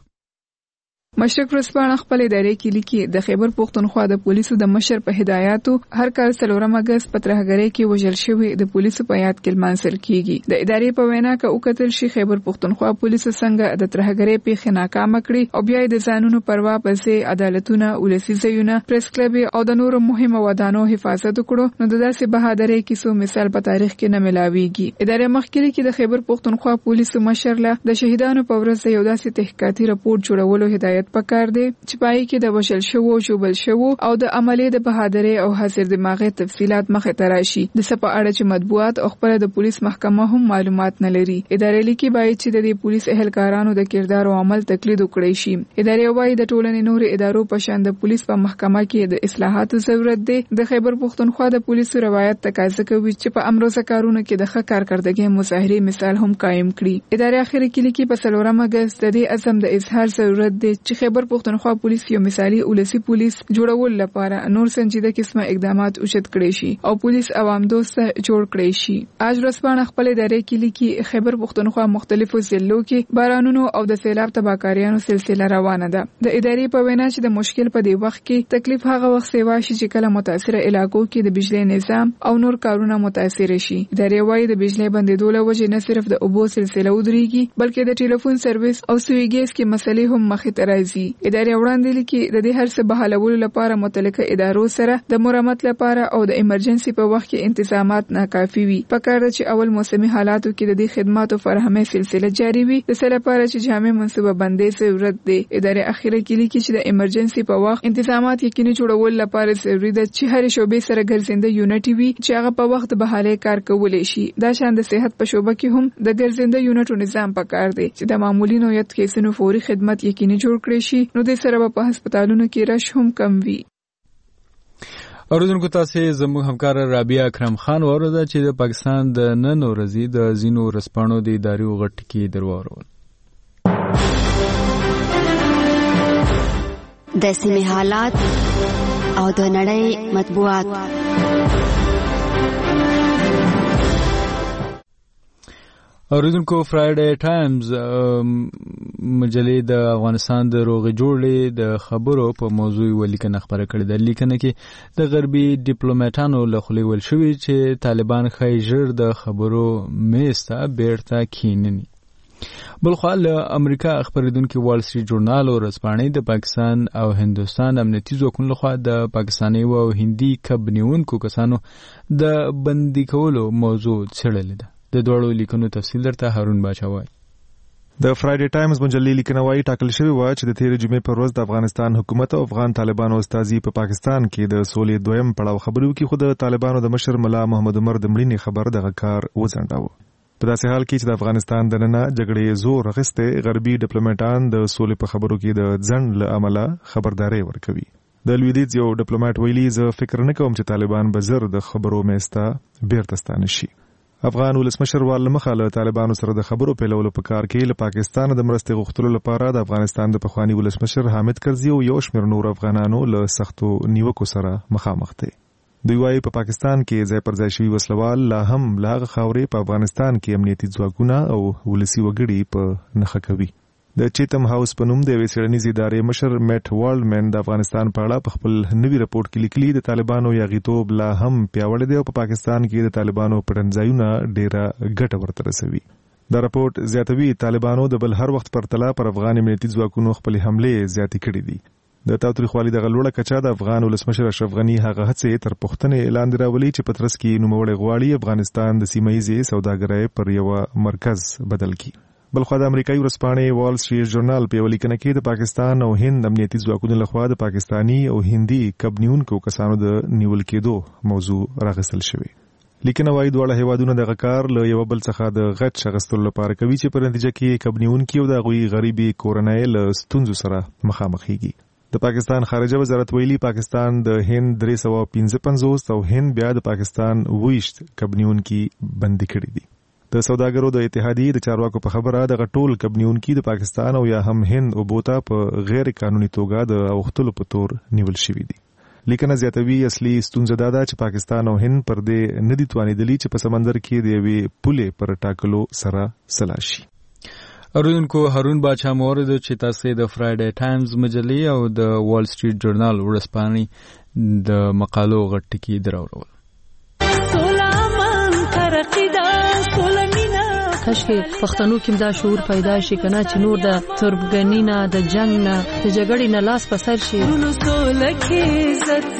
Speaker 3: مشرق ورځپاڼه خپل ادارې کې لیکي د خیبر پښتونخوا د پولیسو د مشر په هدایاتو هر کال 4 اگست په ترهګرۍ کې وژل شوی د پولیسو په یاد کې لمانځل کیږي. د ادارې په وینا کې او کتل شي خیبر پښتونخوا پولیسو څنګه د ترهګرۍ په ناکام کړي او بیا د ځانونو پروا پسې عدالتونه ولسی ځایونه پریس کلب او د نورو مهمو ودانو حفاظت وکړو. نو د داسې بهادرۍ کیسو مثال په تاریخ کې نه ملاويږي. ادارې مخکې کې د خیبر پښتونخوا پولیسو مشر له د شهیدانو په ورځ یو داسې تحقیقاتي راپور جوړولو هدایت پکار دی چې پای کې د وشل شو او جوبل شو او د عملي د بهادرۍ او حاضر دماغه تفصيلات مخه تراشي. د سپه اړه چې مطبوعات او خپل د پولیس محکمه هم معلومات نه لري. ادارې لیکي باید چې د پولیس اهلکارانو د کردار او عمل تقلید وکړي شي. ادارې وايي د ټولنې نور ادارو په شان د پولیس په محکمه کې د اصلاحاتو ضرورت دی. د خیبر پښتونخوا د پولیسو روایت تقاضا کوي چې په امروزه کارونو کې د ښه کارکړدګۍ مظاهري مثال هم قائم کړي. ادارې اخر کې لیکي په 4 اگست د دې عزم د اظهار ضرورت دی چې خیبر پښتونخوا پولیس یو مثالي ولسی پولیس جوړول لپاره نور سنجیده قسمه اقدامات اوچت کړي شي او پولیس عوام دوست جوړ کړي شي. اج ورځپاڼه خپل ادارې کې لیکي خیبر پښتونخوا مختلفو ضلعو کې بارانونو او د سیلاب تباکاریانو سلسله روانه ده. د ادارې په وینا چې د مشکل په دی وخت کې تکلیف هغه وخت سیوا شي چې کله متاثره علاقو کې د بجلی نظام او نور کارونه متاثر شي. ادارې وايي د بجلی بندیدو له وجې نه صرف د اوبو سلسله ودرېږي بلکې د ټلیفون سرویس او سوي ګیس کې مسلې هم مخې ته راځي. ادارې وړاندې لیکي د دې هر څه بحالولو لپاره متعلقه ادارو سره د مرمت لپاره او د ایمرجنسي په وخت کې انتظامات ناکافي وي. پکار ده چې اول موسمي حالاتو کې د دې خدماتو فراهمي سلسله جاری وي د څه لپاره چې جامع منصوبه بندي ضرورت دی. ادارې اخیره کې لیکي چې د ایمرجنسي په وخت انتظامات یقیني جوړول لپاره ضروري ده چې هر شوبې سره ګرځنده یونټ وي چې هغه په وخت بحاله کار کولای شي. دا شان د صحت په شوبه کې هم د ګرځنده یونټ نظام پکار دی چې د معمولی نوعیت کیسونو فوري خدمت یقیني جوړ کړي شي. نو د سره په هسپتالونو کې رش هم کم وي.
Speaker 1: اوریدونکو تاسو زموږ همکار رابعه اکرم خان ورته چې د پاکستان د نن ورځې د زینو رسپانو د ادارو غټ کې درواړو
Speaker 7: د سیمه حالات او د نړۍ مطبوعات.
Speaker 1: اوریدونکو فرایډے ټایمز مجلې د افغانستان د روغې جوړې د خبرو په موضوع ولیکنه خبره کړې ده. لیکنه کې د غربي ډیپلوماټانو له خولې ویل شوي چې طالبان ښایي ژر د خبرو میز ته بیرته کښېنني. بلخوا له امریکا خبریدونکي وال سټریټ جورنال ورځپاڼې د پاکستان او هندوستان امنیتي ځواکونو لخوا د پاکستاني او هندي کب نیونکو کسانو د بندي کولو موضوع څېړلې ده. د دوړو لیکنو تفصیل درته هارون باچا وایي.
Speaker 5: د فرایډے ټایمز مجلې لیکنه وایي ټاکل شوی و چې د تیر جمعې پر ورځ د افغانستان حکومت او افغان طالبانو استازي په پاکستان کې د سولې دویم پړاو خبرو کې خود طالبانو د مشر ملا محمد عمر د مړینې خبر دغه کار وځنډاوه. په داسې حال کې چې د افغانستان دننه جګړې زور اخیسته غربي ډیپلوماټان د سولې په خبرو کې د ځنډ له امله خبرداري ورکوي. د لویدیځ یو ډیپلوماټ ویلي زه فکر نه کوم چې طالبان به زر د خبرو میسته بیرته ستانه شي. افغان ولسمشر وال مخه له طالبانو سره د خبرو پیلولو په کار کې له پاکستان د مرستې غوښتلو لپاره د افغانستان د پخوانی ولسمشر حامد کرزي او یو شمېر نور افغانانو له سختو نیوکو سره مخامخ دي. دوی وايي په پاکستان کې ځای پر ځای شوي وسلوال لا هم لاغه خاورې په افغانستان کې امنیتي ځواکونه او ولسي وګړي په نښه کوي. د چیتم هاوس په نوم د یوې څېړنیزې ادارې مشر میټ والډمن د افغانستان په اړه په خپل نوي رپورټ کې لیکلي د طالبانو یاغیتوب لا هم پیاوړی دی او په پاکستان کې د طالبانو پټنځایونه ډیره ګټه ورته رسوي. دا رپورټ زیاتوي طالبانو د بل هر وخت پرتله پر افغان امنیتي ځواکونو خپل حملې زیاتې کړې دي. د تاوتریخوالي دغه لوړه کچه د افغان ولسمشر اشرف غني هغه هڅې تر پوښتنې لاندې راولي چې په ترڅ کې نوموړی غواړي افغانستان د سیمه ییزې سوداګرۍ پر یوه مرکز بدل کړي. بلخوا د امریکایي ورځپاڼې وال سټریټ جورنال په یوه لیکنه کې د پاکستان او هند امنیتي ځواکونو لخوا د پاکستاني او هندي کب نیونکو کسانو د نیول کېدو موضوع راغستل شوی. لیکنه وايي دواړه هیوادونه دغه کار له یو بل څخه د غچ اخیستلو لپاره کوي چې په نتیجه کې کب نیونکي او د هغوی غریبي کورنۍ له ستونزو سره مخامخېږي. د پاکستان خارجه وزارت ویلي پاکستان د هند 355 او هند بیا د پاکستان 20 کب نیونکي بندي کړي دي. د سوداګرو د اتحادیې د چارواکو په خبره دغه ټول کب نیونکي د پاکستان او یا هم هند اوبو ته په غیر قانوني توګه د اوښتلو په تور نیول شوي دي. لیکنه زیاتوي اصلي ستونزه دا ده چې پاکستان او هند پر دې نه دي توانېدلي چې په سمندر کې د یوې پولې پر ټاکلو سره سلا شي.
Speaker 1: اوریدونکو هارون باچا مورد چې تاسو د فرایډے ټایمز مجلې او د وال سټریټ جورنال ورځپاڼې د مقالو غټ ټکي دراوړل.
Speaker 4: کاشکې پښتنو کې دا شعور پیدا شي کنه چې نور د تربګنی نه د جنگ نه د جګړې نه لاس په سر شي. رسول کې عزت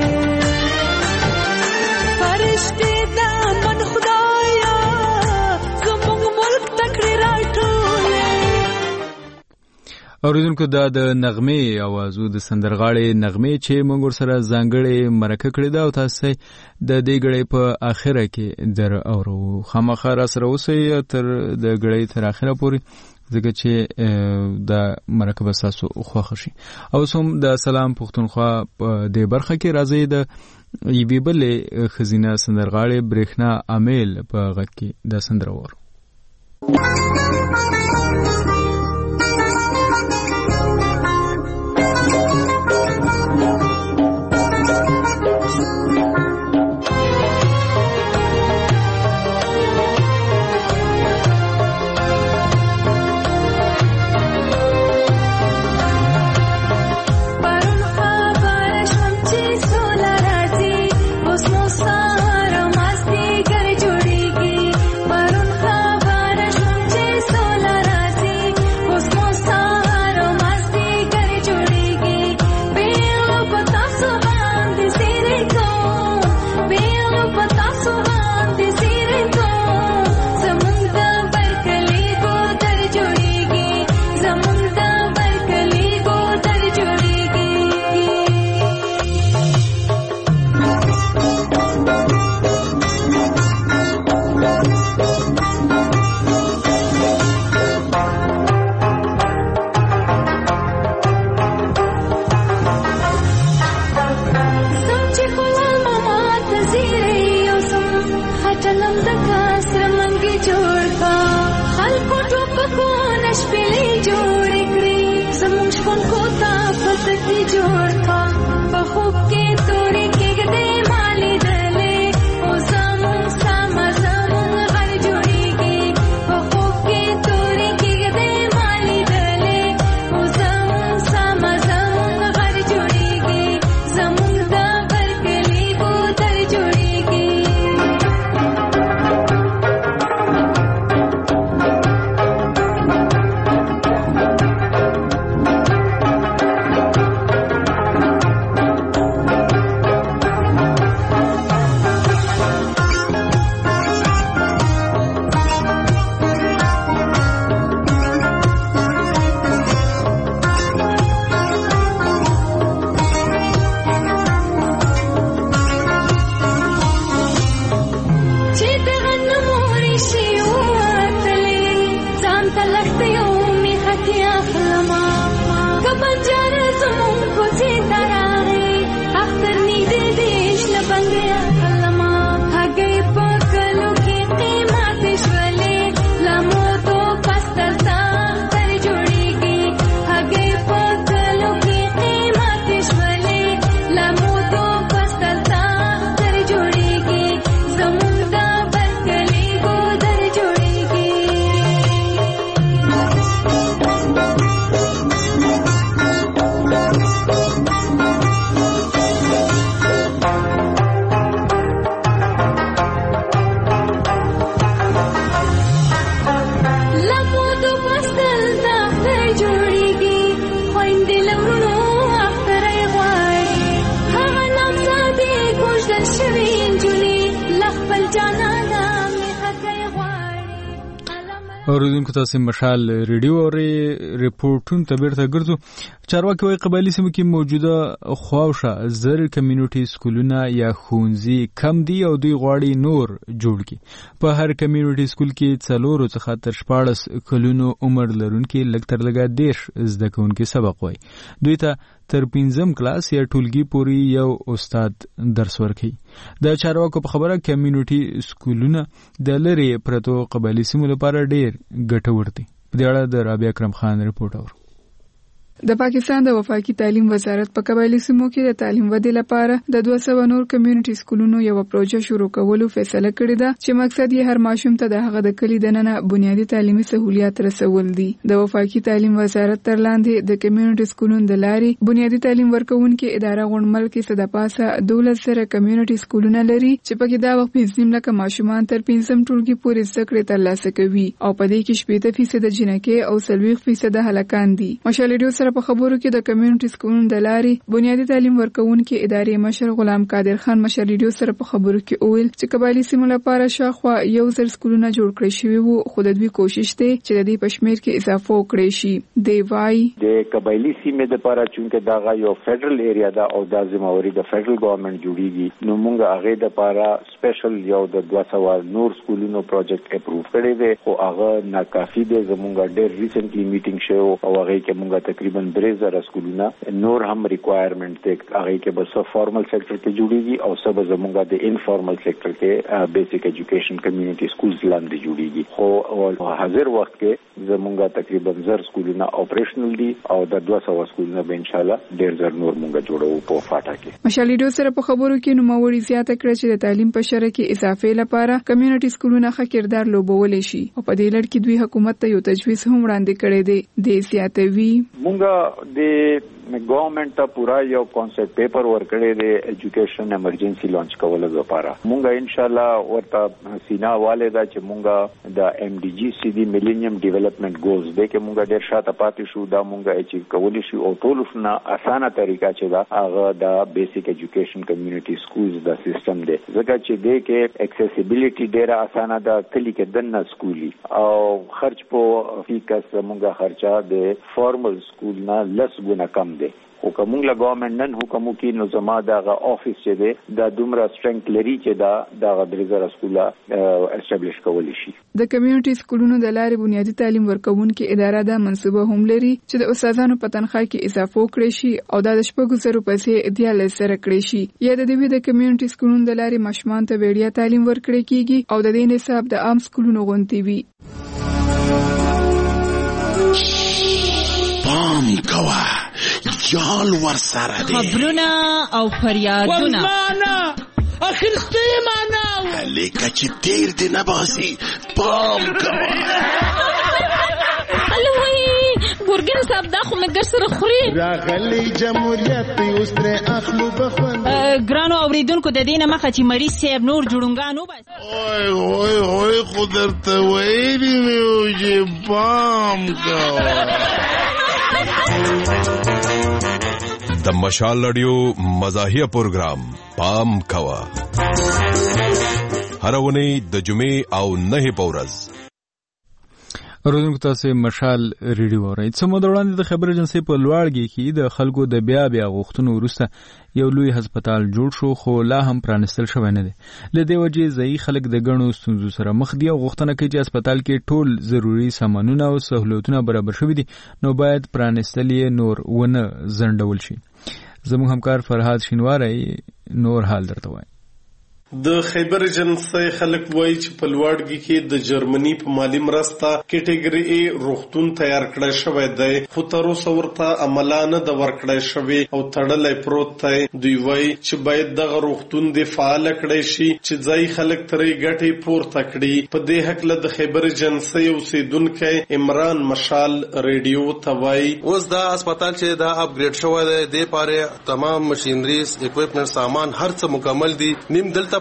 Speaker 4: فرشتي دا من خدایا زموږ ملک تکړه راټولې.
Speaker 1: اوریدونکو دا د نغمې اوازو د سندرغاړي نغمې چې موږ سره ځانګړې مرکه کړې ده او تاسو د دې غړې په اخره کې در اورو. خامخا را سره اوسئ تر د غړې تر اخره پورې ځکه چې د مرکه به تاسو خوښ شي. او سم د سلام پښتونخوا په دې برخه کې راځي د یبي بلې خزینه سندرغاړي برېښنا امیل په غږ کې د سندرور. اوریدونکو تاسو مشال ریډیو او ریپورتون ته بیرته ګرځو. چارواکي وايي قبایلی سیمو کې موجوده خواوشه زر کمیونټي سکولونه یا ښوونځي کم دي او دوی غواړي نور جوړ کړي. په هر کمیونټي سکول کې 4 څخه تر 14 کلونو عمر لرونکي لږ تر لږه 10 زده کوونکي سبق وایي. دوی ته تر 5م کلاس یا ټولګي پورې یو استاد درس ورکوي. د چارواکو په خبره کمیونټي سکولونه د لري پرتو قبایلی سیمو لپاره ډېر ګټور دي. په دې اړه د رابعه اکرم خان رپورټ اورو.
Speaker 3: د پاکستان د وفاقي تعلیم وزارت په قبایلی سیمو کې د تعلیم ودې لپاره د 200 نور کمیونټي سکولونو یو پروژه شروع کولو فیصله کړې ده چې مقصد یې هر ماشوم ته د هغه د کلی دننه بنیادی تعلیمي سہولیات رسول دي. د وفاقي تعلیم وزارت تر لاندې د کمیونټي سکولونو د لارې بنیادی تعلیم ورکوونکې اداره غونډمل کې صد پاسه 12 کمیونټي سکولونه لري چې پکې دا وخت 5 لک ماشومان تر 5م ټولګي پورې زده کړې ترلاسه کوي او په دې کې 70% جنکې او 40% هلکان دي. مشالډیو په خبرو کې د کمیونټي سکولونو د لارې بنیادی تعلیم ورکوونکې ادارې مشر غلام قادر خان مشر ریډیو سره په خبرو کې وویل چې قبایلی سیمو لپاره شاوخوا 1000 سکولونه جوړ کړی شوي وو، خو د دوی کوشش دی چې د دې په شمېر کې اضافه وکړي شي. دی وايي
Speaker 9: د قبایلی سیمې لپاره چې دا یو فدرل ایریا ده او د ذمہواری د فدرل ګورنمنت جوړیږي، نو موږ هغه د لپاره سپیشل یو د 200 نور سکولونو پروجیکټ اپروو کړی دی، خو هغه ناکافي دی. زموږ ډېر ریسنټلی میټینګ شو او هغه کې موږ تقریبا 3,000 سکولونه نور هم ریکوایرمنٹ دی. هغه کې به سب فارمل سیکټر کې جوړیږي او سب زموږه د انفارمل سیکټر کې بیسیک ایجوکیشن کمیونټي سکولز لاندې جوړیږي. خو حاضر وخت کې زموږه تقریبا 1000 سکولونه اپریشنل دي او د 200 سکولونه به ان شاء الله 1,000 نور موږ جوړو په فاټا کې.
Speaker 3: مشالډیو سره په خبرو کې نوموړي زیاته کړه چې د تعلیم په شرع کې اضافه لپاره کمیونټي سکولونه ښه کردار لوبولی شي او په دې لړ کې دوی حکومت ته یو تجویز هم وړاندې کړی دی. د سیاتوي
Speaker 9: موږ د گورنمنٹ ته پورا یو کانسپټ پیپر ورکړی دی ایجوکیشن ایمرجنسي لانچ کولو لپاره. مونږه ان شاء الله ورته سینا والے دا چې مونږه د ام ډي جي سی دی میلینیم ډیولپمنٹ ګولز د کې مونږه ډیر شاته پاتې شو، دا مونږه اچیو کولی شو او ټول نه اسانه طریقه چې دا هغه د بیسیک ایجوکیشن کمیونټي سکولز دا سیستم دی، ځکه چې د کې ایکسیسیبিলিټي ډیره اسانه ده. کلی کې دنه سکولي او خرچ په فیکس مونږه خرچه د فارمل سکول نه لس ګونه کم دی. او کومه له ګورنمنت نن حکم کوي نو زما دغه افیس چې دی د دومره سټرنګ لري چې دا د ریزر سکولا اسټابلیش کولی شي.
Speaker 3: د کمیونټي سکولونو د لارې بنیادی تعلیم ورکوونکې اداره دا منصوبه هم لري چې د استادانو په تنخواه کې اضافه وکړي شي او دا د 4,000 پیسې دیاله سره کړی شي. یا د دې د کمیونټي سکولونو د لارې ماشومان ته وړیا تعلیم ورکړي کیږي او د دې نصاب د عام سکولونو غونډې وي.
Speaker 13: پام کوا جال ور سره دی
Speaker 14: خبرونه او فریادونه
Speaker 13: والله اخر ستې معنا لیکه چې تیر دی نه باسي. پام کوا
Speaker 14: ګورګین صاحب دا خو مې در سره خوري
Speaker 23: راغلی جمهوریت اوس تر اخلو بخوند
Speaker 14: ګرانو اوریدونکو د دې نه مخه چې مریض صاحب نور جوړونګانو بس
Speaker 13: اوه خو درته ویلي مې چې پام کوا.
Speaker 24: د مشال رادیو مزاحیه پروگرام پام کوا هر ونی د جمعې او نه پورز.
Speaker 1: اوریدونکو تاسو مشال ریډیو اورئ. څه مو وړاندې د خبر ایجنسی په لوړګي کې د خلکو د بیا غوښتنو وروسته یو لوی هسپتال جوړ شو، خو لا هم پرانستل شوی نه دی. له دې وجې ځایي خلک د ګڼو ستونزو سره مخ دي او غوښتنه کوي چې هسپتال کې ټول ضروري سامانونه او سہولتونه برابر شوي دي، نو باید پرانستل یې نور ونه ځنډول شي. زموږ همکار فرهاد شینواری نور حال درته وایي.
Speaker 25: د خیبر ایجنسی خلک وایي چې په لوړګي کې د جرمني په مالی مرسته کټګوري ای روغتون تیار کړی شوی دی، خو تر اوسه ورته عملا نه د ورکړی شوی او تړلی پروت دی. دوی وایي چې باید دغه روغتون د فعال کړی شي چې ځای خلک ترې ګټې پورته کړي. په دې هکله د خیبر ایجنسی اوسیدونکی عمران مشال ریډیو ته وایي
Speaker 26: اوس دا هسپتال چې دا اپګریډ شوی دی د پاره تمام ماشینریز اکوپمنټ سامان هر څه مکمل دي. نیم دلته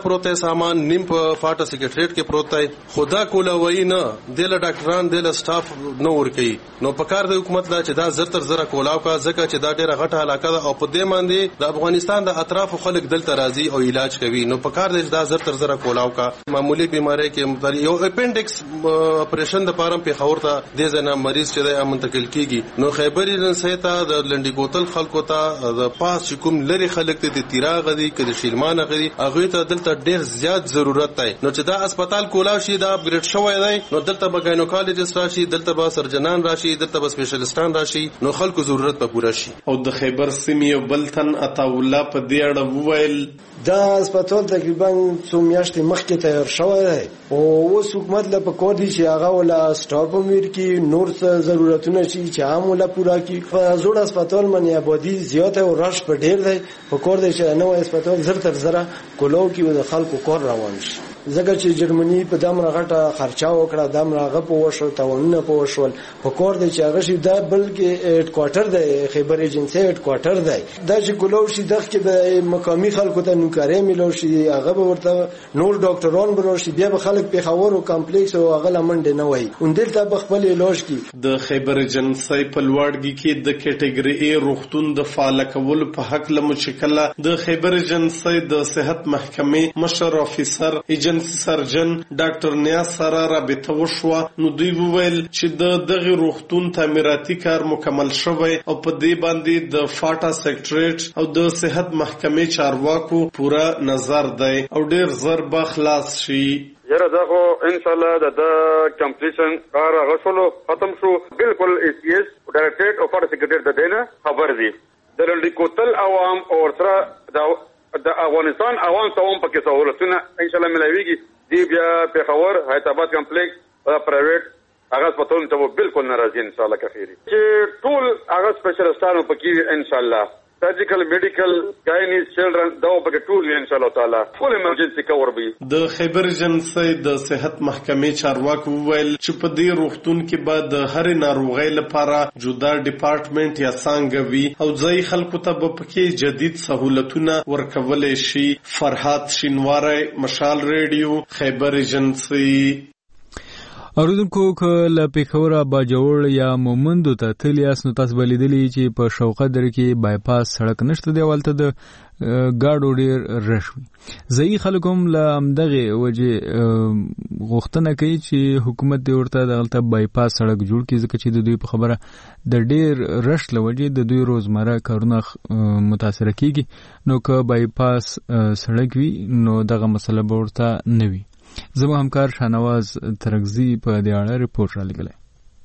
Speaker 26: پروت دی سامان نیم په فاټا سیکریټریټ کې پروت دی خدا کوله وای نه د ډاکټران د سټاف نو ور کوي نو په کار د حکومت لا چې دا زرتر زره کولاو کا ځکه چې دا ډیره غټه علاقه ده او په دې باندې د افغانستان د اطراف خلک دلته راځي او علاج کوي نو په کار د زرتر زره کولاو کا معمولی بیماری کې یو اپینډکس اپریشن د پارم په خور ته د ځنه مریض چې د منتقل کیږي نو خیبر رنسیتا د لنډی ګوتل خلکو ته د پاس کوم لري خلک ته د تیراغ دي کله شیلمان غدي هغه ته دلته ډیر زیات ضرورت دی نو چې دا هسپتال کولاو شي دا اپګریډ شوی دی نو دلته به ګاینوکالوجست راشي دلته به سرجنان راشي دلته به سپیشلیستان راشي نو خلکو ضرورت به پوره شي
Speaker 25: او د خیبر سیمې بلتن عطاالله په دې اړه وویل
Speaker 11: دا هسپتال تقریبا څو میاشتې مخکې تیار شوی دی او اوس حکومت له پکور دي چې هغه ولا سټاپ امیر کی نور څه ضرورتونه شي چې عام ولا پورا کی زوړ هسپتال باندې آبادی زیات او رش په ډیر دی پکور دي چې نو هسپتال زر تر زره کولو کی د خلکو کور روان شي زګر چې جرمني په دمر غټه خرچا وکړه دمر هغه په وشو تاونه په وشول پکور دي چې هغه شي دا بلکې هډ کوارټر دی خیبر ایجنسی هډ کوارټر دی دا چې کولو شي دغه کې به مقامی خلکو ته نوکاري ملو شي هغه به ورته نور ډاکټران برو شي بیا به خلک په خاور او کمپلیکس او هغه لمنډ نه وای اندلته به خپل علاج کی
Speaker 25: د خیبر ایجنسی په لوړګي کې د کټګوري ای روغتون د فعال کول په حق لمشکله د خیبر ایجنسی د صحت محکمې مشر افیسر سرجن ډاکټر نیاز سره رابطه وشوه نو دوی وویل چې دغه روغتون تعمیراتي کار مکمل شوی او په دې باندې د فاټا سیکریټریټ او د صحت محکمې چارواکو پورا نظر دی او ډیر زر به خلاص شي
Speaker 15: یره دا خو ان شاء الله د کمپلیشن کار غوښلو ختم شو بالکل ایس ایس ډایرکټریټ او فاټا سیکریټریټ د دینه خبر دي د لنډی کوتل عوام او سره د افغانستان عوام ته هم پکې سہولتونه ان شاء الله ملويږي دی بیا په خبر حیدرآباد کمپلیکس او پرایویټ هغه سپټون ته بالکل ناراضي ان شاء الله کخيري چې ټول هغه سپیشلیستانو پکې ان شاء الله سرجیکل میډیکل گاینیز چلډرن دا پکې ټول ان شاء الله تعالی فول ایمرجنسي کور به د خیبر ایجنسی د صحت محکمې چارواکو ویل چې په دې روغتون کې بعد هر ناروغي لپاره جدا ډپارټمنټ یا څنګه وي او ځای خلکو ته به پکې جدید سہولتونه ورکول شي فرحات شینواری مشال ریډیو خیبر ایجنسی
Speaker 1: اوریدونکو له پیښوره باجوړ یا مومندو ته تلیاس نو تاسو بلیدلی چې په شوقه در کې بایپاس سړک نشته دی ولته د گاډو ډیر رشوي ځای خلک هم له همدغه وجه غوښتنه کوي چې حکومت دې ورته دغلته بایپاس سړک جوړ کړي ځکه چې د دوی په خبره د ډیر رش له وجه د دوی روزمره کارونه متاثر کیږي نو که بایپاس سړک وي نو دغه مسله به ورته نه وي زموږ همکار شانواز ترغزی په دې اړه ریپورت را لګلای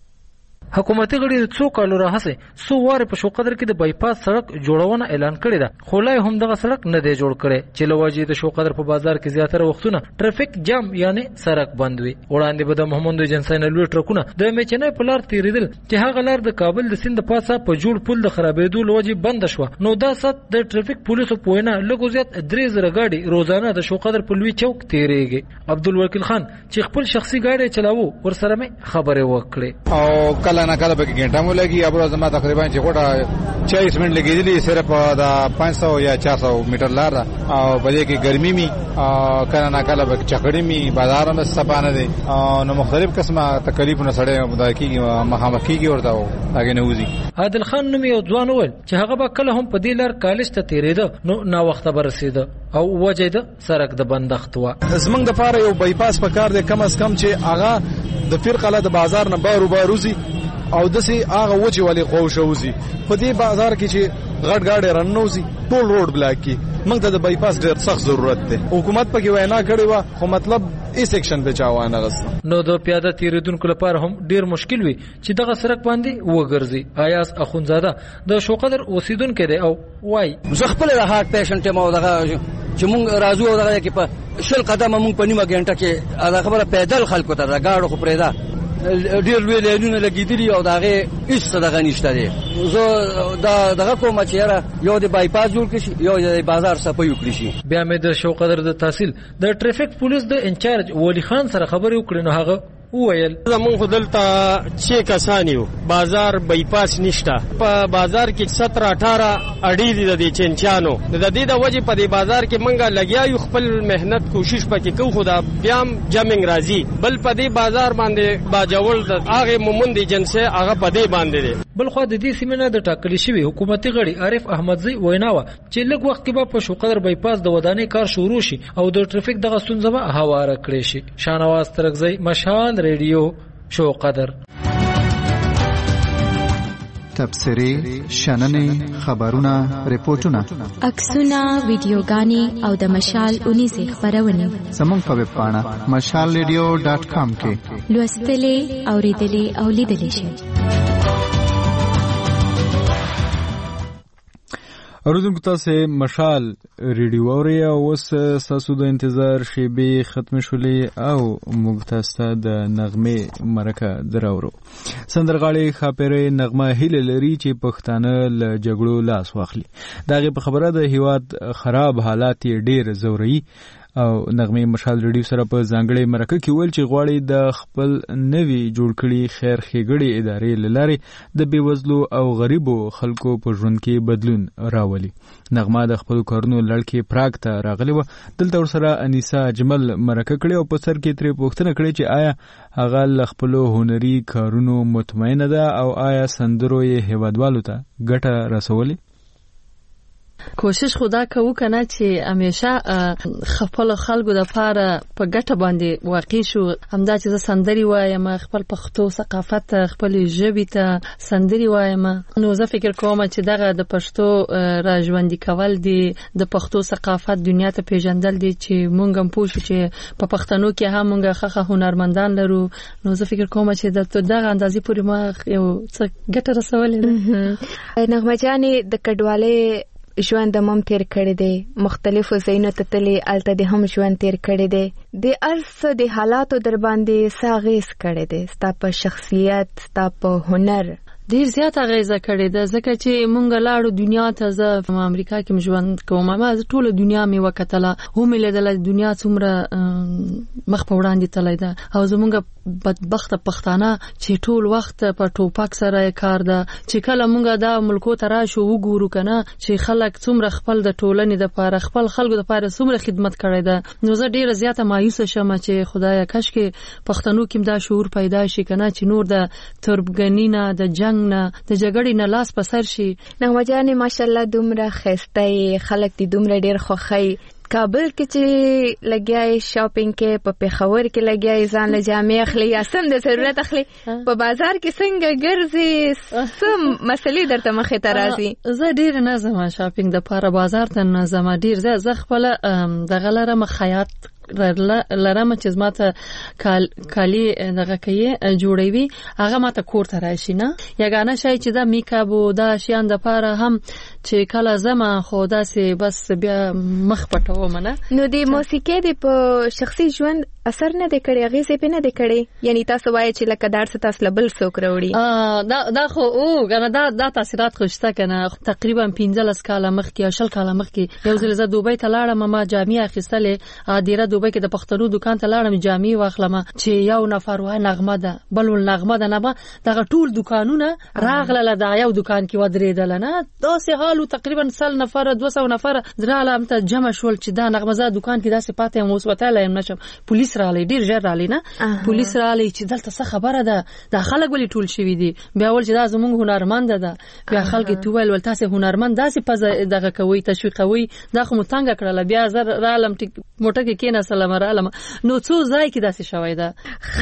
Speaker 16: حکومتي غړي د څو کالو راهسه سو واره په شوقدر کې د بایپاس سړک جوړونه اعلان کړی ده خو لا هم دغه سړک نه دی جوړ کړی چې لواجی د شوقدر په بازار کې زیاتره وختونه ټریفیک جام یعنی سړک بند وي وړاندې به د محمد ایجنسی نه لوی ټرکونه د میچنې په لار تیریدل چې هغه لار د کابل د سیند پاسه په جوړ پل د خرابېدو لواجی بند شو نو دا ست د ټریفیک پولیسو پوینه لږ زیات 3000 غاډي روزانه د شوقدر په لوی چوک تیریږي عبدالوکیل خان چې خپل شخصي غاډي چلاوو ورسره مې خبرې وکړې
Speaker 17: او کله نه کله به ګنټه مو لګي ابرو زما تقریبا چې کوټه 40 منټ لګیدلی صرف د 500 یا 400 میټر لار او بلې کې ګرمي می کله نه کله به چکړی می بازار مې سپانه دي نو مختلف قسمه تکلیفونه سره مدای کیږي مخامخ کیږي ورته هغه نه وځي
Speaker 16: عادل خان نوم یو ځوان ول چې هغه به کله هم په دې لار کالج ته تیرېده نو نا وخت به رسیده او وجه د سړک د بندښت و
Speaker 17: زمنګ د پاره یو بایپاس پکار دی کم از کم چې هغه د فرقله د بازار نه باروزي او دسي هغه وجه ولې خوشوزي په دې بازار کې چې غټ غاډي رنوزي ټول روډ بلاک کی موږ ته د بایپاس ډېر سخت ضرورت دی حکومت پکې وینا کړې و خو مطلب ای سیکشن په چاوانه غوښته
Speaker 16: نو د پیاده تیریدونکو لپاره هم ډیر مشکل وي چې دغه سړک باندې وګرځي آیاس اخونزاده د شوقدر اوسیدونکو دی او وای
Speaker 22: زه خپل د هارت پیشنټ مو دغه چې مونږ راځو دغه کې په شل قدمه مونږ په نیمه غنټه کې هغه خبره پیدل خلکو ته غاړو خو پرېدا ډیر لوی لینونه لګیدلی او داغه هیڅ دغه نشته دی زه دغه کوم چې یو د بایپاس جوړ کړي یو د بازار صفای وکړي شي
Speaker 16: بیا مې د شوقدر د تحصیل د ټریفیک پولیس د انچارج ولی خان سره خبرې وکړې نو هغه وویل
Speaker 6: زمون خو دلته 6 کسان یو بازار بایپاس نشته په بازار کې 17-18 اډې دي د چنچانو د دې د وجې په دې بازار کې منګه لګیا یو خپل مهنت کوشش پکې کوو خو دا بیا جمنګ راځي بل په دې بازار باندې باجول د هغه مومند جنسه هغه په دې باندې دي.
Speaker 16: بل خو د دې سیمه د ټاکلي شوی حکومتي غړي عارف احمدزی ویناوه چې لږ وخت کې په شوقدر بایپاس د ودانۍ کار شروع شي او د ټریفیک دغه ستونزه به هواره کړي شي. شانواز ترکزی مشال ریډیو شوقدر.
Speaker 8: تبصرې شننې خبرونه ریپورتونه
Speaker 18: عکسونه ویډیوګانې او د مشال 19 خبرونه
Speaker 8: زموږ په ویب پاڼه mashalradio.com کې
Speaker 18: لوستلې اوریدلې او لیدلې شئ.
Speaker 1: اوریدونکو تاسو مشال ریډیو اوري او اوس تاسو د انتظار شیبې ختم شولې او موږ تاسو د نغمه مرکه دراورو. سندرغاړي خاپره نغمه هیله لري چې پښتانه له جګړو لاس واخلي. داغه په خبره د هیواد خراب حالات ډیر زوري او نغمه مشال ریډیو سره په ځانګړي مرکه کې ویل چې غواړي د خپل نوي جوړ کړي خیر ښېګړې ادارې لاره د بیوزلو او غریبو خلکو په ژوند کې بدلون راولي. نغمه د خپل کارونو لړکې پراګ ته راغلی و. دلته ورسره انیسا اجمل مرکه کړې او په سر کې ترې پوښتنه کړې چې آیا هغه له خپل هنري کارونو مطمئنه ده او آیا سندرو یې هیوادوالو ته ګټه رسولي.
Speaker 4: کوشش خدا کوو کنه چې همیشه خپل خلکو د پاره په ګټه باندې واقع شو. همدا چې سندري وایم خپل پښتو ثقافت خپل ژبې ته سندري وایم نو زه فکر کوم چې دغه د پښتو راژوندي کول دي د پښتو ثقافت دنیا ته پیژندل دي چې مونږ هم پوه شو چې په پښتنو کې هم مونږ خخه هنرمندان لرو. نو زه فکر کوم چې دغه اندازې پورې ما یو څه ګټه رسولې ده.
Speaker 18: نغمه جانې د کډوالۍ ژوند هم تیر کړی دی مختلفو ځایونو ته تللی هلته دې هم ژوند تیر کړی دی د هر څه د حالاتو در باندې څه اغېز کړی دی ستا په شخصیت ستا په هنر
Speaker 4: ډیر زیات اغیزه کړې ده ځکه چې مونږ لاړو دنیا ته زه په امریکا کې ژوند کوم ما ټول دنیا مې وکتله هم لیدل دنیا څومره مخ په وړاندې تللی ده او زمونږ بدبخته پښتانه چې ټول وخت په ټوپک سره کار ده چې کله مونږ دا ملکو ته راشو وګورو کنه چې خلک څومره خپل د ټولنې د پاره خپل خلکو د پاره څومره خدمت کړی ده نو زه ډیره زیاته مایوسه شم چې خدایا کاش کې پښتنو کې دا شعور پیدا شي کنه چې نور د تربګنینه د جنگ نه د جګړې نه لاس په سر شي.
Speaker 18: نغمه جانې ماشاءالله دومره ښایسته خلک دي دومره ډیر خوښي کابل کې چې لګیای شاپینګ کې په پیښور کې لګیای ځان له جامې اخلي یا سم د ضرورت اخلي په بازار کې څنګه ګرځي سم مسلې درته مخې ته راځي.
Speaker 4: زه ډیر نه ځم شاپینګ د پاره بازار ته نه ځم ډیر زه خپل د غلره مخیات لرم چې ماته کالی دغه کوي جوړوي هغه ماته کور ته راشي نه یګانه شای چې دا میکاپ او دا شیان د پاره هم چې کله زما خو داسې بس بیا مخ پټوم نه.
Speaker 18: نو د موسیقۍ د په شخصي ژوند اثر نه د کړي هغه څه په نه د کړي یعنی تاسو وایي چې لکه دار څه تاسو لبل څوک راوړي
Speaker 4: دا خو او غنه دا تاثیرات خوشته کنه تقریبا 15 کاله مخکې 10 کاله مخکې یو ځل زه دوبۍ ته لاړم ما جامې اخیستلې ادیره دوبۍ کې د پښتنو دکان ته لاړم جامې واخلم چې یو نفر وای نغمه ده بل نغمه ده نه دغه ټول دکانونه راغله دا یو دکان کې ودرېدل نه داسې حالو تقریبا 100 نفر 200 نفر دراله هم ته جمع شول چې دا نغمه زه دکان کې داسې پاتې هم وسوتاله هم نشم پولیس رالی ډیر ژر رالی نه پولیس رالی چې دلته څه خبره ده دا خلک ولې ټول شوی دي بیا ول چې دا زمونږ هنرمند ده بیا خلک تویل ول تاسو هنرمند داسې پز دغه کوي تشویقوي دا خو متنګ کړل بیا زر رالم موټه کې کېنه سلام رالم نو څو ځای کې داسې شوی ده.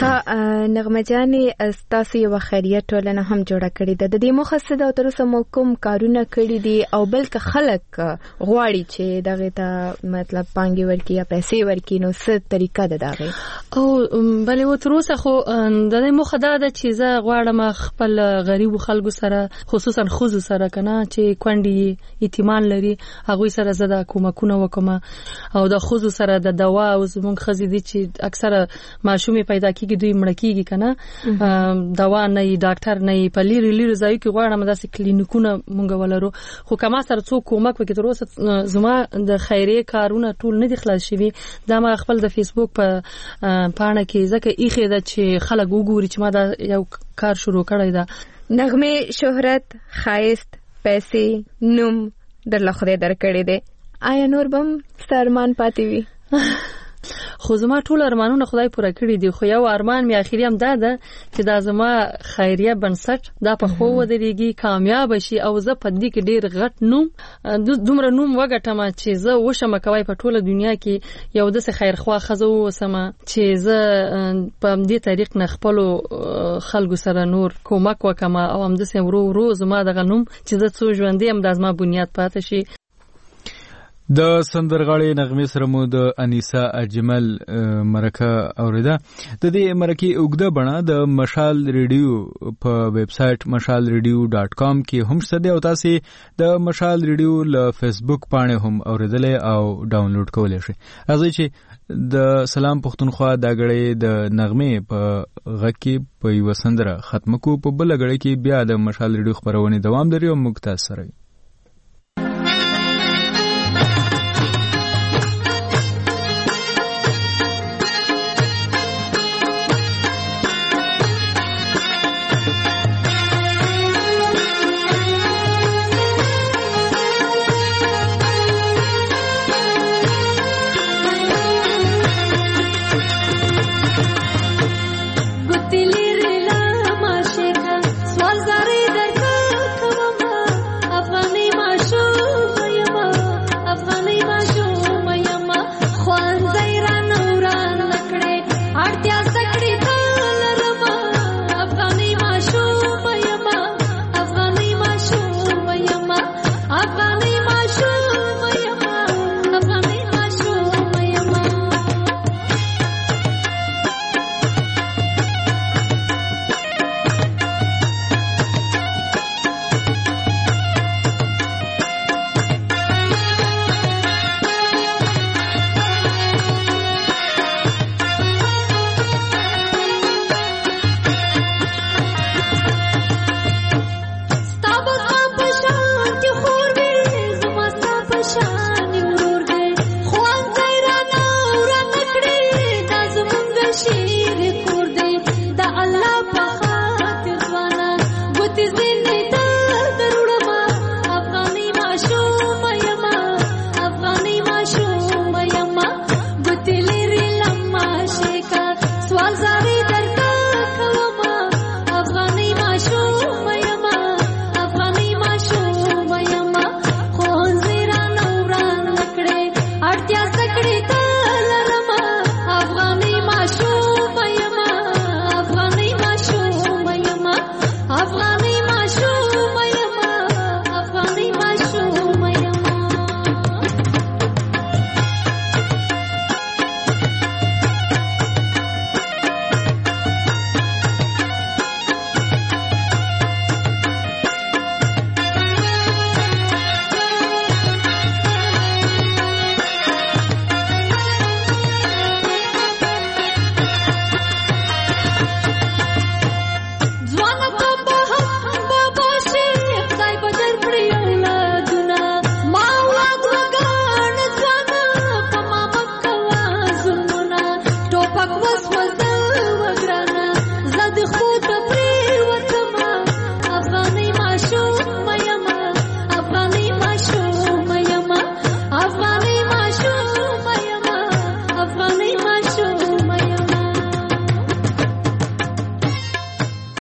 Speaker 18: نغمه جانې تاسو یو خیریه ټولنه هم جوړه کړې ده د دې مقصد او تر اوسه مو کوم کارونه کړی دي او بلکې خلک غواړي چې دغه ته مطلب پانګي ورکی یا پیسې ورکی نو څه طریقه ده دغه
Speaker 4: او بلې و تر اوسه خو د دې مخه ده چې زه غواړم خپل غریب خلکو سره خصوصا خوځو سره کنه چې کونډي یتیمان لري هغه سره زده کومکونه وکم او د خوځو سره د دوا او زمونږ خزي دي چې اکثره ماشومې پیدا کیږي دوی مړ کیږي کنه دوا نه ډاکټر نه په لیري ځای کې غواړم داسې کلینیکونه مونږ ولرو خو کما سره څوک کومک وکړي تر اوسه زما د خیریه کارونه ټول نه دي خلاص شوي دا ما خپل د فیسبوک په پاڼه کې ځکه ایخې ده چې خلک وګوري چې ما دا یو کار شروع کړی ده.
Speaker 18: نغمه شهرت خایست پیسې نوم در لخوا درکړې ده آیا نور بم ستارمان پاتې وي؟
Speaker 4: خو زما ټول ارمانونه خدای پوره کړی دي خو یو ارمان می اخیری هم دا ده چې دا زما خیریه بنسټ دا په خو ودرېږي کامیاب شي او زه په دې کې ډیر غټ نوم دومره نوم وګټم چې زه وشم کوي په ټوله دنیا کې یو داسې خیرخوا خزو وسم چې زه په دې طریق نه خپل خلکو سره نور کومک وکم او هم داسې ورو زما دغه نوم چې زه څو ژوندې هم د زما بنیاد پاتې شي.
Speaker 1: د سندرغاړي نغمه سره مو د انیسا اجمل مرکه اوریدا د دې مرکه اوګده بڼه د مشال ریډیو په ویب سټ mashalradio.com کې هم شته او تاسو د مشال ریډیو له فیسبوک باندې هم اوریدلې او ډاونلوډ کولای شئ. راځي چې د سلام پښتونخوا د غړې د نغمه په غکه په یو سندره ختم کو په بل غړې کې بیا د مشال ریډیو خبرونه دوام لري او مختصر